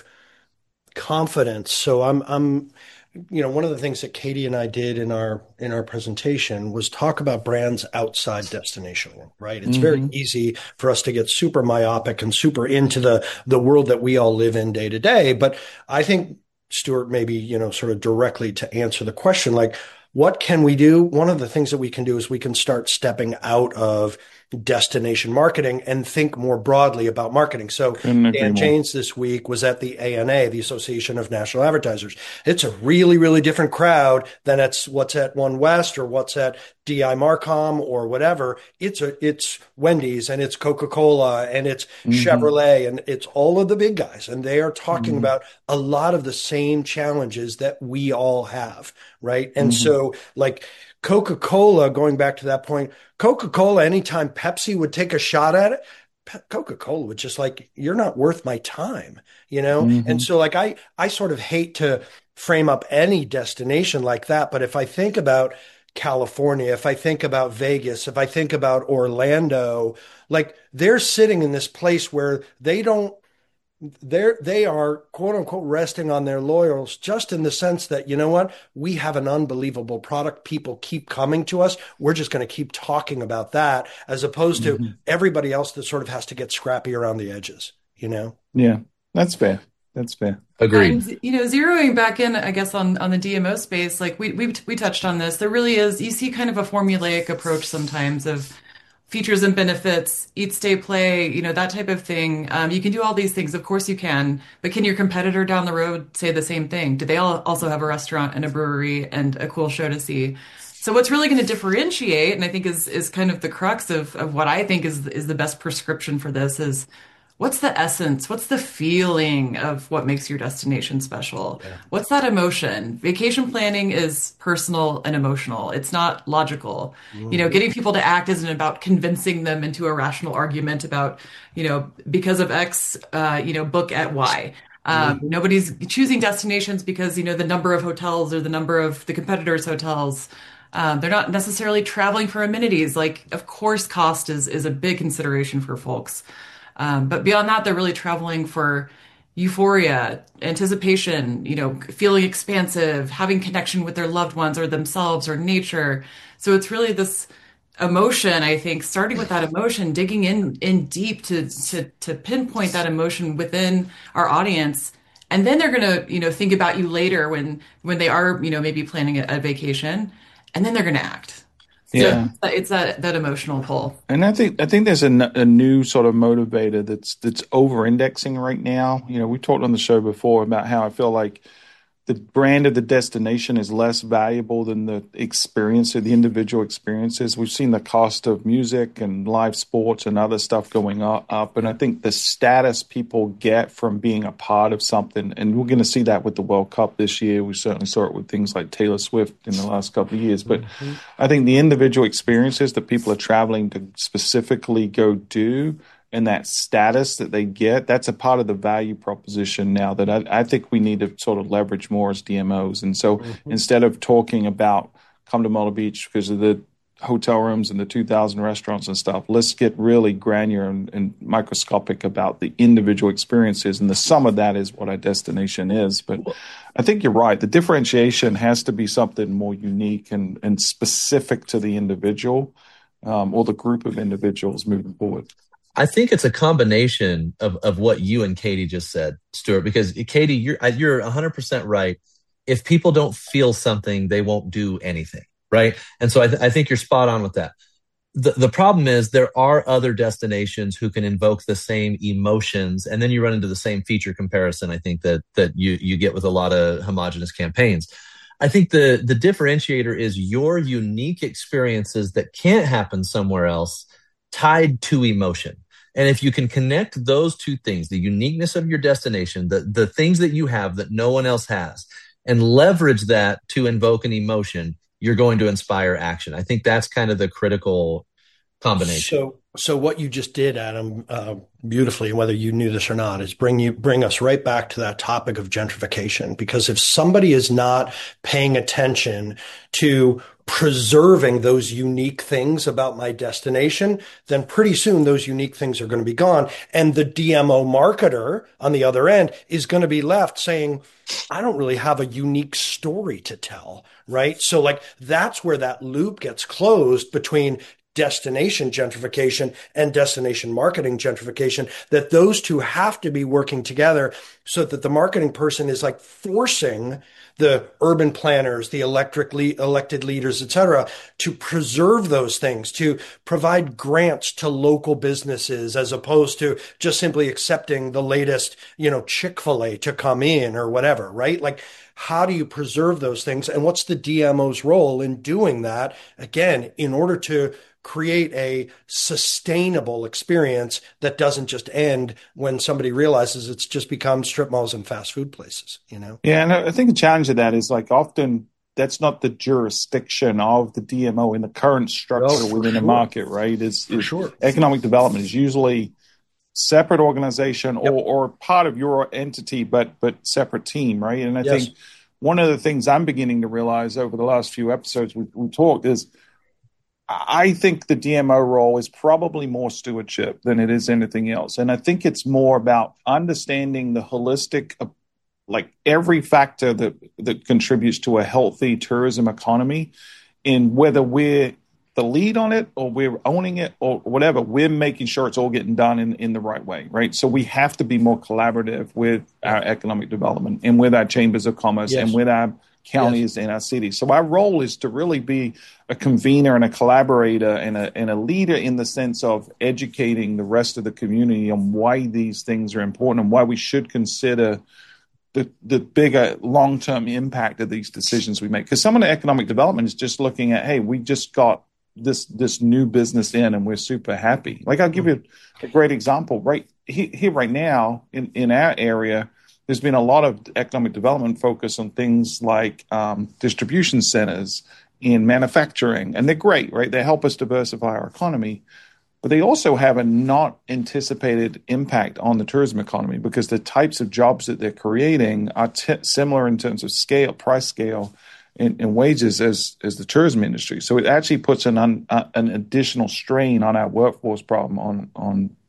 confidence. So I'm, I'm, you know, one of the things that Katie and I did in our in our presentation was talk about brands outside destination, right? It's mm-hmm. very easy for us to get super myopic and super into the the world that we all live in day to day. But I think, Stuart, maybe, you know, sort of directly to answer the question, like, what can we do? One of the things that we can do is we can start stepping out of destination marketing and think more broadly about marketing. So Dan Janes this week was at the A N A, the Association of National Advertisers. It's a really, really different crowd than it's what's at One West or what's at D I Marcom or whatever. It's a, it's Wendy's and it's Coca-Cola and it's mm-hmm. Chevrolet and it's all of the big guys. And they are talking mm-hmm. about a lot of the same challenges that we all have, right? And mm-hmm. so like Coca-Cola, going back to that point, Coca-Cola, anytime Pepsi would take a shot at it, Pe- Coca-Cola would just like, you're not worth my time, you know? Mm-hmm. And so like, I, I sort of hate to frame up any destination like that. But if I think about California, if I think about Vegas, if I think about Orlando, like they're sitting in this place where they don't, They're, they are, quote unquote, resting on their laurels, just in the sense that, you know what, we have an unbelievable product. People keep coming to us. We're just going to keep talking about that, as opposed to mm-hmm. everybody else that sort of has to get scrappy around the edges, you know? Yeah, that's fair. That's fair. Agreed. And, you know, zeroing back in, I guess, on, on the D M O space, like we, we, we touched on this, there really is, you see kind of a formulaic approach sometimes of features and benefits, eat, stay, play, you know, that type of thing. Um, you can do all these things. Of course you can. But can your competitor down the road say the same thing? Do they all also have a restaurant and a brewery and a cool show to see? So what's really going to differentiate, and I think is is kind of the crux of, of what I think is is the best prescription for this, is what's the essence? What's the feeling of what makes your destination special? Yeah. What's that emotion? Vacation planning is personal and emotional. It's not logical. Mm-hmm. You know, getting people to act isn't about convincing them into a rational argument about, you know, because of X, uh, you know, book at Y. Um, mm-hmm. Nobody's choosing destinations because, you know, the number of hotels or the number of the competitors' hotels. Um, they're not necessarily traveling for amenities. Like, of course, cost is is a big consideration for folks. Um, but beyond that, they're really traveling for euphoria, anticipation, you know, feeling expansive, having connection with their loved ones or themselves or nature. So it's really this emotion, I think, starting with that emotion, digging in in deep to to to pinpoint that emotion within our audience. And then they're gonna, you know, think about you later when when they are, you know, maybe planning a, a vacation, and then they're gonna act. So Yeah. it's that that emotional pull. And I think I think there's a, n- a new sort of motivator that's that's over indexing right now. You know, we talked on the show before about how I feel like the brand of the destination is less valuable than the experience of the individual experiences. We've seen the cost of music and live sports and other stuff going up. And I think the status people get from being a part of something, and we're going to see that with the World Cup this year. We certainly saw it with things like Taylor Swift in the last couple of years. But mm-hmm. I think the individual experiences that people are traveling to specifically go do, and that status that they get, that's a part of the value proposition now that I, I think we need to sort of leverage more as D M Os. And so mm-hmm. instead of talking about come to Myrtle Beach because of the hotel rooms and the two thousand restaurants and stuff, let's get really granular and, and microscopic about the individual experiences. And the sum of that is what our destination is. But I think you're right. The differentiation has to be something more unique and, and specific to the individual um, or the group of individuals moving forward. I think it's a combination of, of what you and Katie just said, Stuart, because Katie, you're, you're one hundred percent right. If people don't feel something, they won't do anything, right? And so I, th- I think you're spot on with that. The, the problem is there are other destinations who can invoke the same emotions, and then you run into the same feature comparison, I think, that that you, you get with a lot of homogenous campaigns. I think the, the differentiator is your unique experiences that can't happen somewhere else tied to emotion. And if you can connect those two things, the uniqueness of your destination, the, the things that you have that no one else has, and leverage that to invoke an emotion, you're going to inspire action. I think that's kind of the critical combination. So, so what you just did, Adam, uh, beautifully, whether you knew this or not, is bring you bring us right back to that topic of gentrification. Because if somebody is not paying attention to preserving those unique things about my destination, then pretty soon those unique things are going to be gone. And the D M O marketer on the other end is going to be left saying, I don't really have a unique story to tell, right? So like that's where that loop gets closed between destination gentrification and destination marketing gentrification, that those two have to be working together so that the marketing person is like forcing the urban planners, the electric le- elected leaders, et cetera, to preserve those things, to provide grants to local businesses as opposed to just simply accepting the latest, you know, Chick-fil-A to come in or whatever, right? Like, how do you preserve those things? And what's the D M O's role in doing that? Again, in order to create a sustainable experience that doesn't just end when somebody realizes it's just become strip malls and fast food places, you know? Yeah, and I think the challenge of that is like often that's not the jurisdiction of the D M O in the current structure oh, within sure. a market, right? Is, is sure. Economic development is usually separate organization yep. or, or part of your entity, but but separate team, right? And I yes. think one of the things I'm beginning to realize over the last few episodes we, we talked is I think the D M O role is probably more stewardship than it is anything else. And I think it's more about understanding the holistic, like every factor that, that contributes to a healthy tourism economy, and whether we're the lead on it or we're owning it or whatever, we're making sure it's all getting done in, in the right way, right? So we have to be more collaborative with our economic development and with our chambers of commerce yes. and with our counties yes. and our cities. So our role is to really be a convener and a collaborator and a, and a leader in the sense of educating the rest of the community on why these things are important and why we should consider the, the bigger long-term impact of these decisions we make. Because some of the economic development is just looking at, hey, we just got this this new business in and we're super happy. Like I'll give you a great example. Right here right now in, in our area, there's been a lot of economic development focus on things like um, distribution centers in manufacturing. And they're great, right? They help us diversify our economy. But they also have a not anticipated impact on the tourism economy because the types of jobs that they're creating are t- similar in terms of scale, price scale, and, and wages as as the tourism industry. So it actually puts an un, uh, an additional strain on our workforce problem on on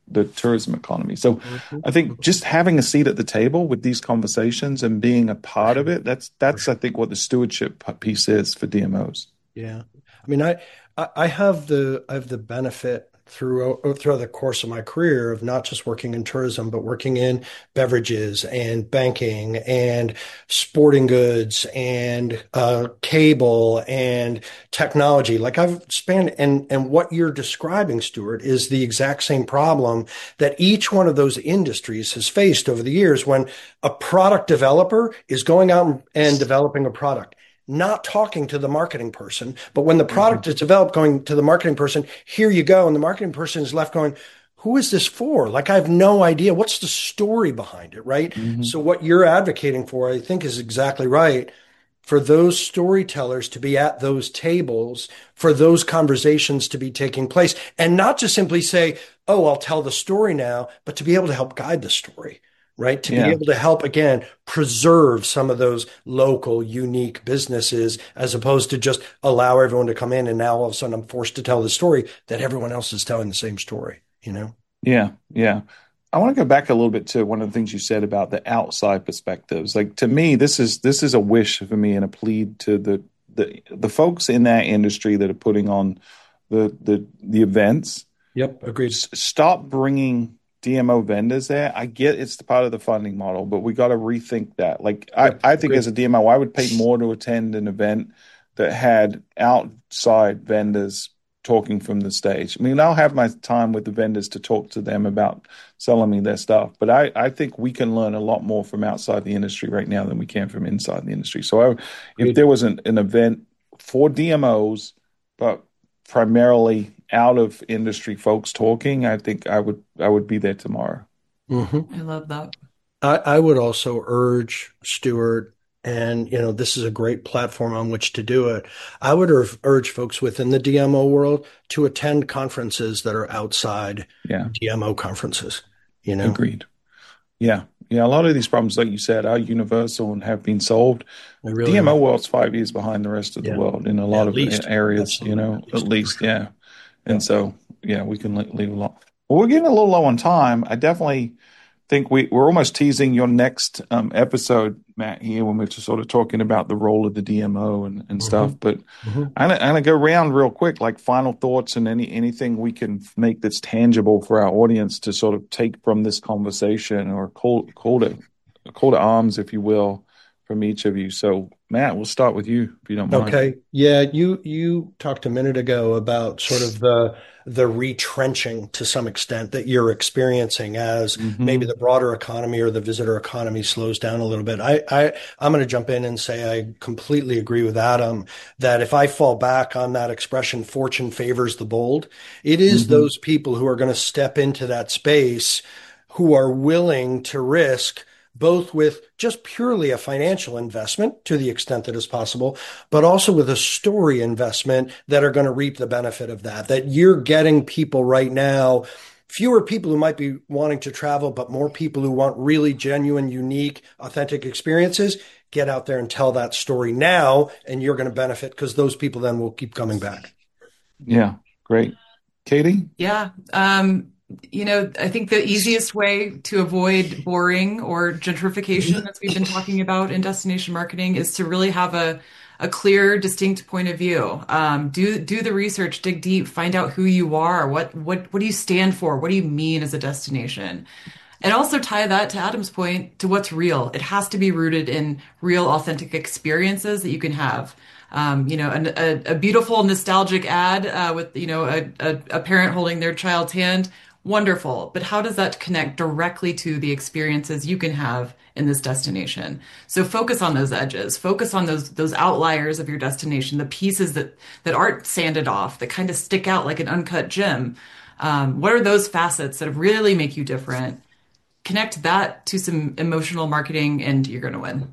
the tourism economy. So Mhm. I think just having a seat at the table with these conversations and being a part of it, that's that's I think what the stewardship piece is for D M Os. Yeah. I mean, I, I I have the I have the benefit through throughout the course of my career of not just working in tourism, but working in beverages and banking and sporting goods and uh, cable and technology. Like I've spanned, and and what you're describing, Stuart, is the exact same problem that each one of those industries has faced over the years when a product developer is going out and developing a product, not talking to the marketing person. But when the Mhm. product is developed, going to the marketing person, here you go. And the marketing person is left going, who is this for? Like, I have no idea. What's the story behind it, right? Mhm. So what you're advocating for, I think, is exactly right. For those storytellers to be at those tables, for those conversations to be taking place, and not just simply say, oh, I'll tell the story now, but to be able to help guide the story, right? To be Yeah. able to help, again, preserve some of those local, unique businesses, as opposed to just allow everyone to come in and now all of a sudden I'm forced to tell the story that everyone else is telling the same story, you know? Yeah. Yeah. I want to go back a little bit to one of the things you said about the outside perspectives. Like to me, this is this is a wish for me and a plea to the the the folks in that industry that are putting on the the the events. Yep, agreed. S- stop bringing D M O vendors there. I get it's the part of the funding model, but we got to rethink that. Like I, Yep, I think agreed. as a D M O, I would pay more to attend an event that had outside vendors talking from the stage. I mean, I'll have my time with the vendors to talk to them about selling me their stuff, but I, I think we can learn a lot more from outside the industry right now than we can from inside the industry. So I, if Agreed. there was an, an event for D M Os, but primarily out of industry folks talking, I think I would I would be there tomorrow. Mhm. I love that. I, I would also urge Stuart, and you know, this is a great platform on which to do it. I would urge, urge folks within the D M O world to attend conferences that are outside Yeah, D M O conferences, you know? agreed. Yeah, yeah. A lot of these problems, like you said, are universal and have been solved. They really D M O are. world's five years behind the rest of the Yeah. world in a Yeah, lot at of least. areas. You Absolutely. know, At at least, for least, sure. yeah. Yeah. And so, yeah, we can le- leave a lot. Well, we're getting a little low on time. I definitely think we, we're almost teasing your next um, episode, Matt, here when we're just sort of talking about the role of the D M O and, and hmm stuff. But hmm I'm gonna, I'm gonna go around real quick, like final thoughts and any anything we can make that's tangible for our audience to sort of take from this conversation or call call to call to arms, if you will, from each of you. So, Matt, we'll start with you if you don't mind. Okay. Yeah, you you talked a minute ago about sort of the the retrenching to some extent that you're experiencing as maybe Hmm. the broader economy or the visitor economy slows down a little bit. I, I I'm going to jump in and say I completely agree with Adam that if I fall back on that expression, fortune favors the bold, it is Hmm. those people who are going to step into that space who are willing to risk both with just purely a financial investment to the extent that is possible, but also with a story investment that are going to reap the benefit of that. That you're getting people right now, fewer people who might be wanting to travel, but more people who want really genuine, unique, authentic experiences. Get out there and tell that story now, and you're going to benefit because those people then will keep coming back. Yeah, great. Katie? Yeah. Um, you know, I think the easiest way to avoid boring or gentrification, as we've been talking about in destination marketing, is to really have a a clear, distinct point of view. Um, do do the research, dig deep, find out who you are. What what what do you stand for? What do you mean as a destination? And also tie that to Adam's point to what's real. It has to be rooted in real, authentic experiences that you can have. Um, you know, an, a, a beautiful, nostalgic ad uh, with, you know, a, a, a parent holding their child's hand. Wonderful. But how does that connect directly to the experiences you can have in this destination? So focus on those edges. Focus on those those outliers of your destination, the pieces that that aren't sanded off, that kind of stick out like an uncut gem. Um, what are those facets that really make you different? Connect that to some emotional marketing and you're going to win.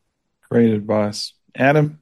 Great advice. Adam?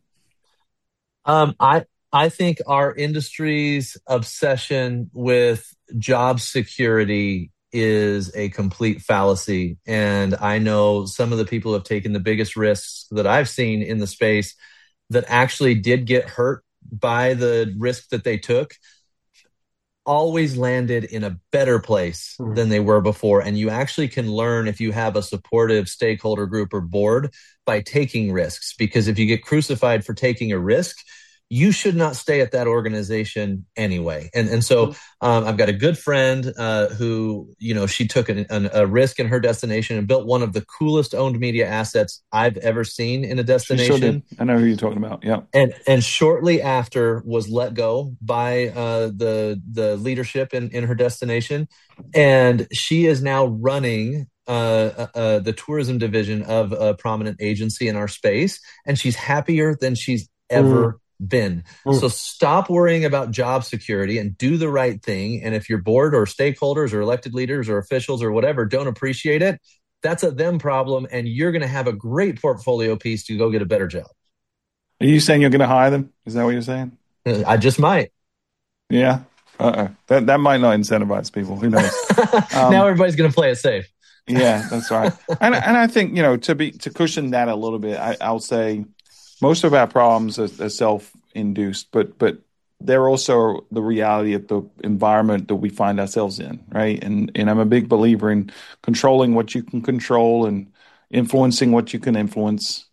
Um, I I think our industry's obsession with job security is a complete fallacy. And I know some of the people who have taken the biggest risks that I've seen in the space that actually did get hurt by the risk that they took. always landed in a better place Mhm. than they were before. And you actually can learn if you have a supportive stakeholder group or board by taking risks. Because if you get crucified for taking a risk, you should not stay at that organization anyway. And and so um, I've got a good friend uh, who, you know, she took an, an, a risk in her destination and built one of the coolest owned media assets I've ever seen in a She sure destination. did. I know who you're talking about. Yeah. And and shortly after was let go by uh, the the leadership in, in her destination, and she is now running uh, uh, uh, the tourism division of a prominent agency in our space, and she's happier than she's ever Mm. been. Mm. So stop worrying about job security and do the right thing. And if your board or stakeholders or elected leaders or officials or whatever don't appreciate it, that's a them problem, and you're going to have a great portfolio piece to go get a better job. Are you saying you're going to hire them? Is that what you're saying? I just might. Yeah. Uh-oh. That that might not incentivize people. Who knows? Um, Now everybody's going to play it safe. Yeah, that's right. And and I think, you know, to be to cushion that a little bit, I, I'll say most of our problems are, are self-induced, but but they're also the reality of the environment that we find ourselves in, right? And and I'm a big believer in controlling what you can control and influencing what you can influence.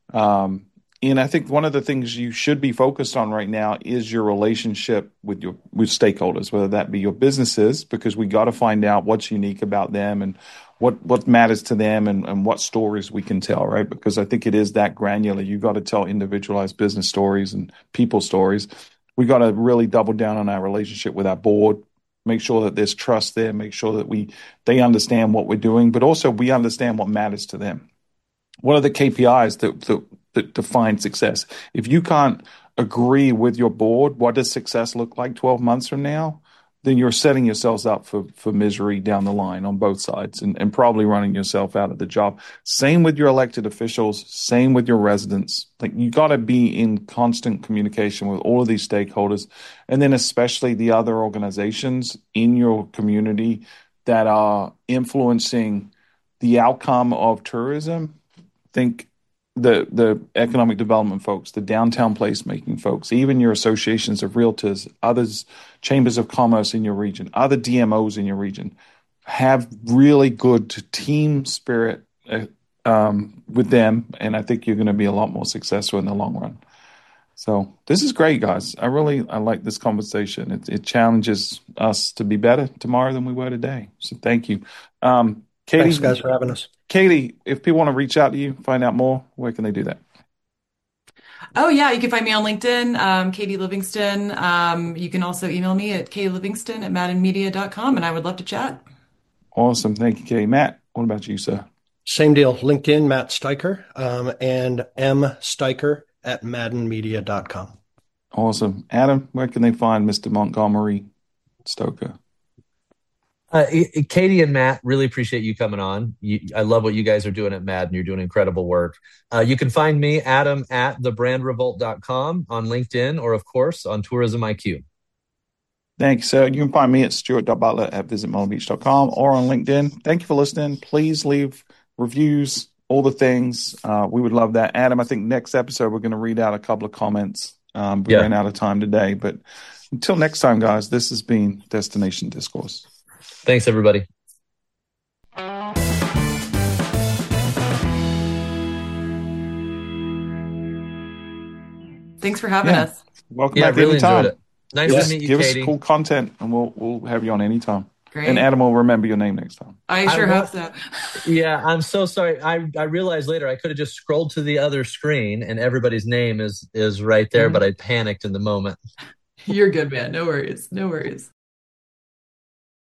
Um, and I think one of the things you should be focused on right now is your relationship with your with stakeholders, whether that be your businesses, because we got to find out what's unique about them and what what matters to them and, and what stories we can tell, right? Because I think it is that granular. You got to tell individualized business stories and people stories. We got to really double down on our relationship with our board, make sure that there's trust there, make sure that we they understand what we're doing, but also we understand what matters to them. What are the K P Is that, that, that define success? If you can't agree with your board, what does success look like twelve months from now? Then you're setting yourselves up for, for misery down the line on both sides and, and probably running yourself out of the job. Same with your elected officials, same with your residents. Like you got to be in constant communication with all of these stakeholders, and then especially the other organizations in your community that are influencing the outcome of tourism. Think the the economic development folks, the downtown placemaking folks, even your associations of realtors, others, chambers of commerce in your region, other D M Os in your region, have really good team spirit uh, um, with them, and I think you're going to be a lot more successful in the long run. So this is great, guys. I really I like this conversation. It, it challenges us to be better tomorrow than we were today. So thank you, um, Katie. Thanks, guys, for having us. Katie, if people want to reach out to you, find out more, where can they do that? Oh, yeah, you can find me on LinkedIn, um, Katie Livingston. Um, you can also email me at klivingston at madden media dot com, and I would love to chat. Awesome. Thank you, Katie. Matt, what about you, sir? Same deal. LinkedIn, Matt Steicher, um, and M Steicher at madden media dot com. Awesome. Adam, where can they find Mister Montgomery Stoker? Uh, Katie and Matt, really appreciate you coming on. You, I love what you guys are doing at Madden. You're doing incredible work. Uh, you can find me, Adam, at the brand revolt dot com on LinkedIn, or of course on Tourism I Q. Thanks, sir. You can find me at stuart dot butler at visit myrtle beach dot com or on LinkedIn. Thank you for listening. Please leave reviews, all the things. Uh, we would love that. Adam, I think next episode we're going to read out a couple of comments. Um, we Yeah. ran out of time today, but until next time, guys, this has been Destination Discourse. Thanks, everybody. Thanks for having Yeah. us. Welcome Yeah, back really anytime. enjoyed it. Nice Give us, to meet you, give Katie. us cool content, and we'll we'll have you on anytime. Great. And Adam will remember your name next time. I I sure will- hope so. Yeah, I'm so sorry. I, I realized later I could have just scrolled to the other screen and everybody's name is is right there, Mhm. but I panicked in the moment. You're good, man. No worries. No worries.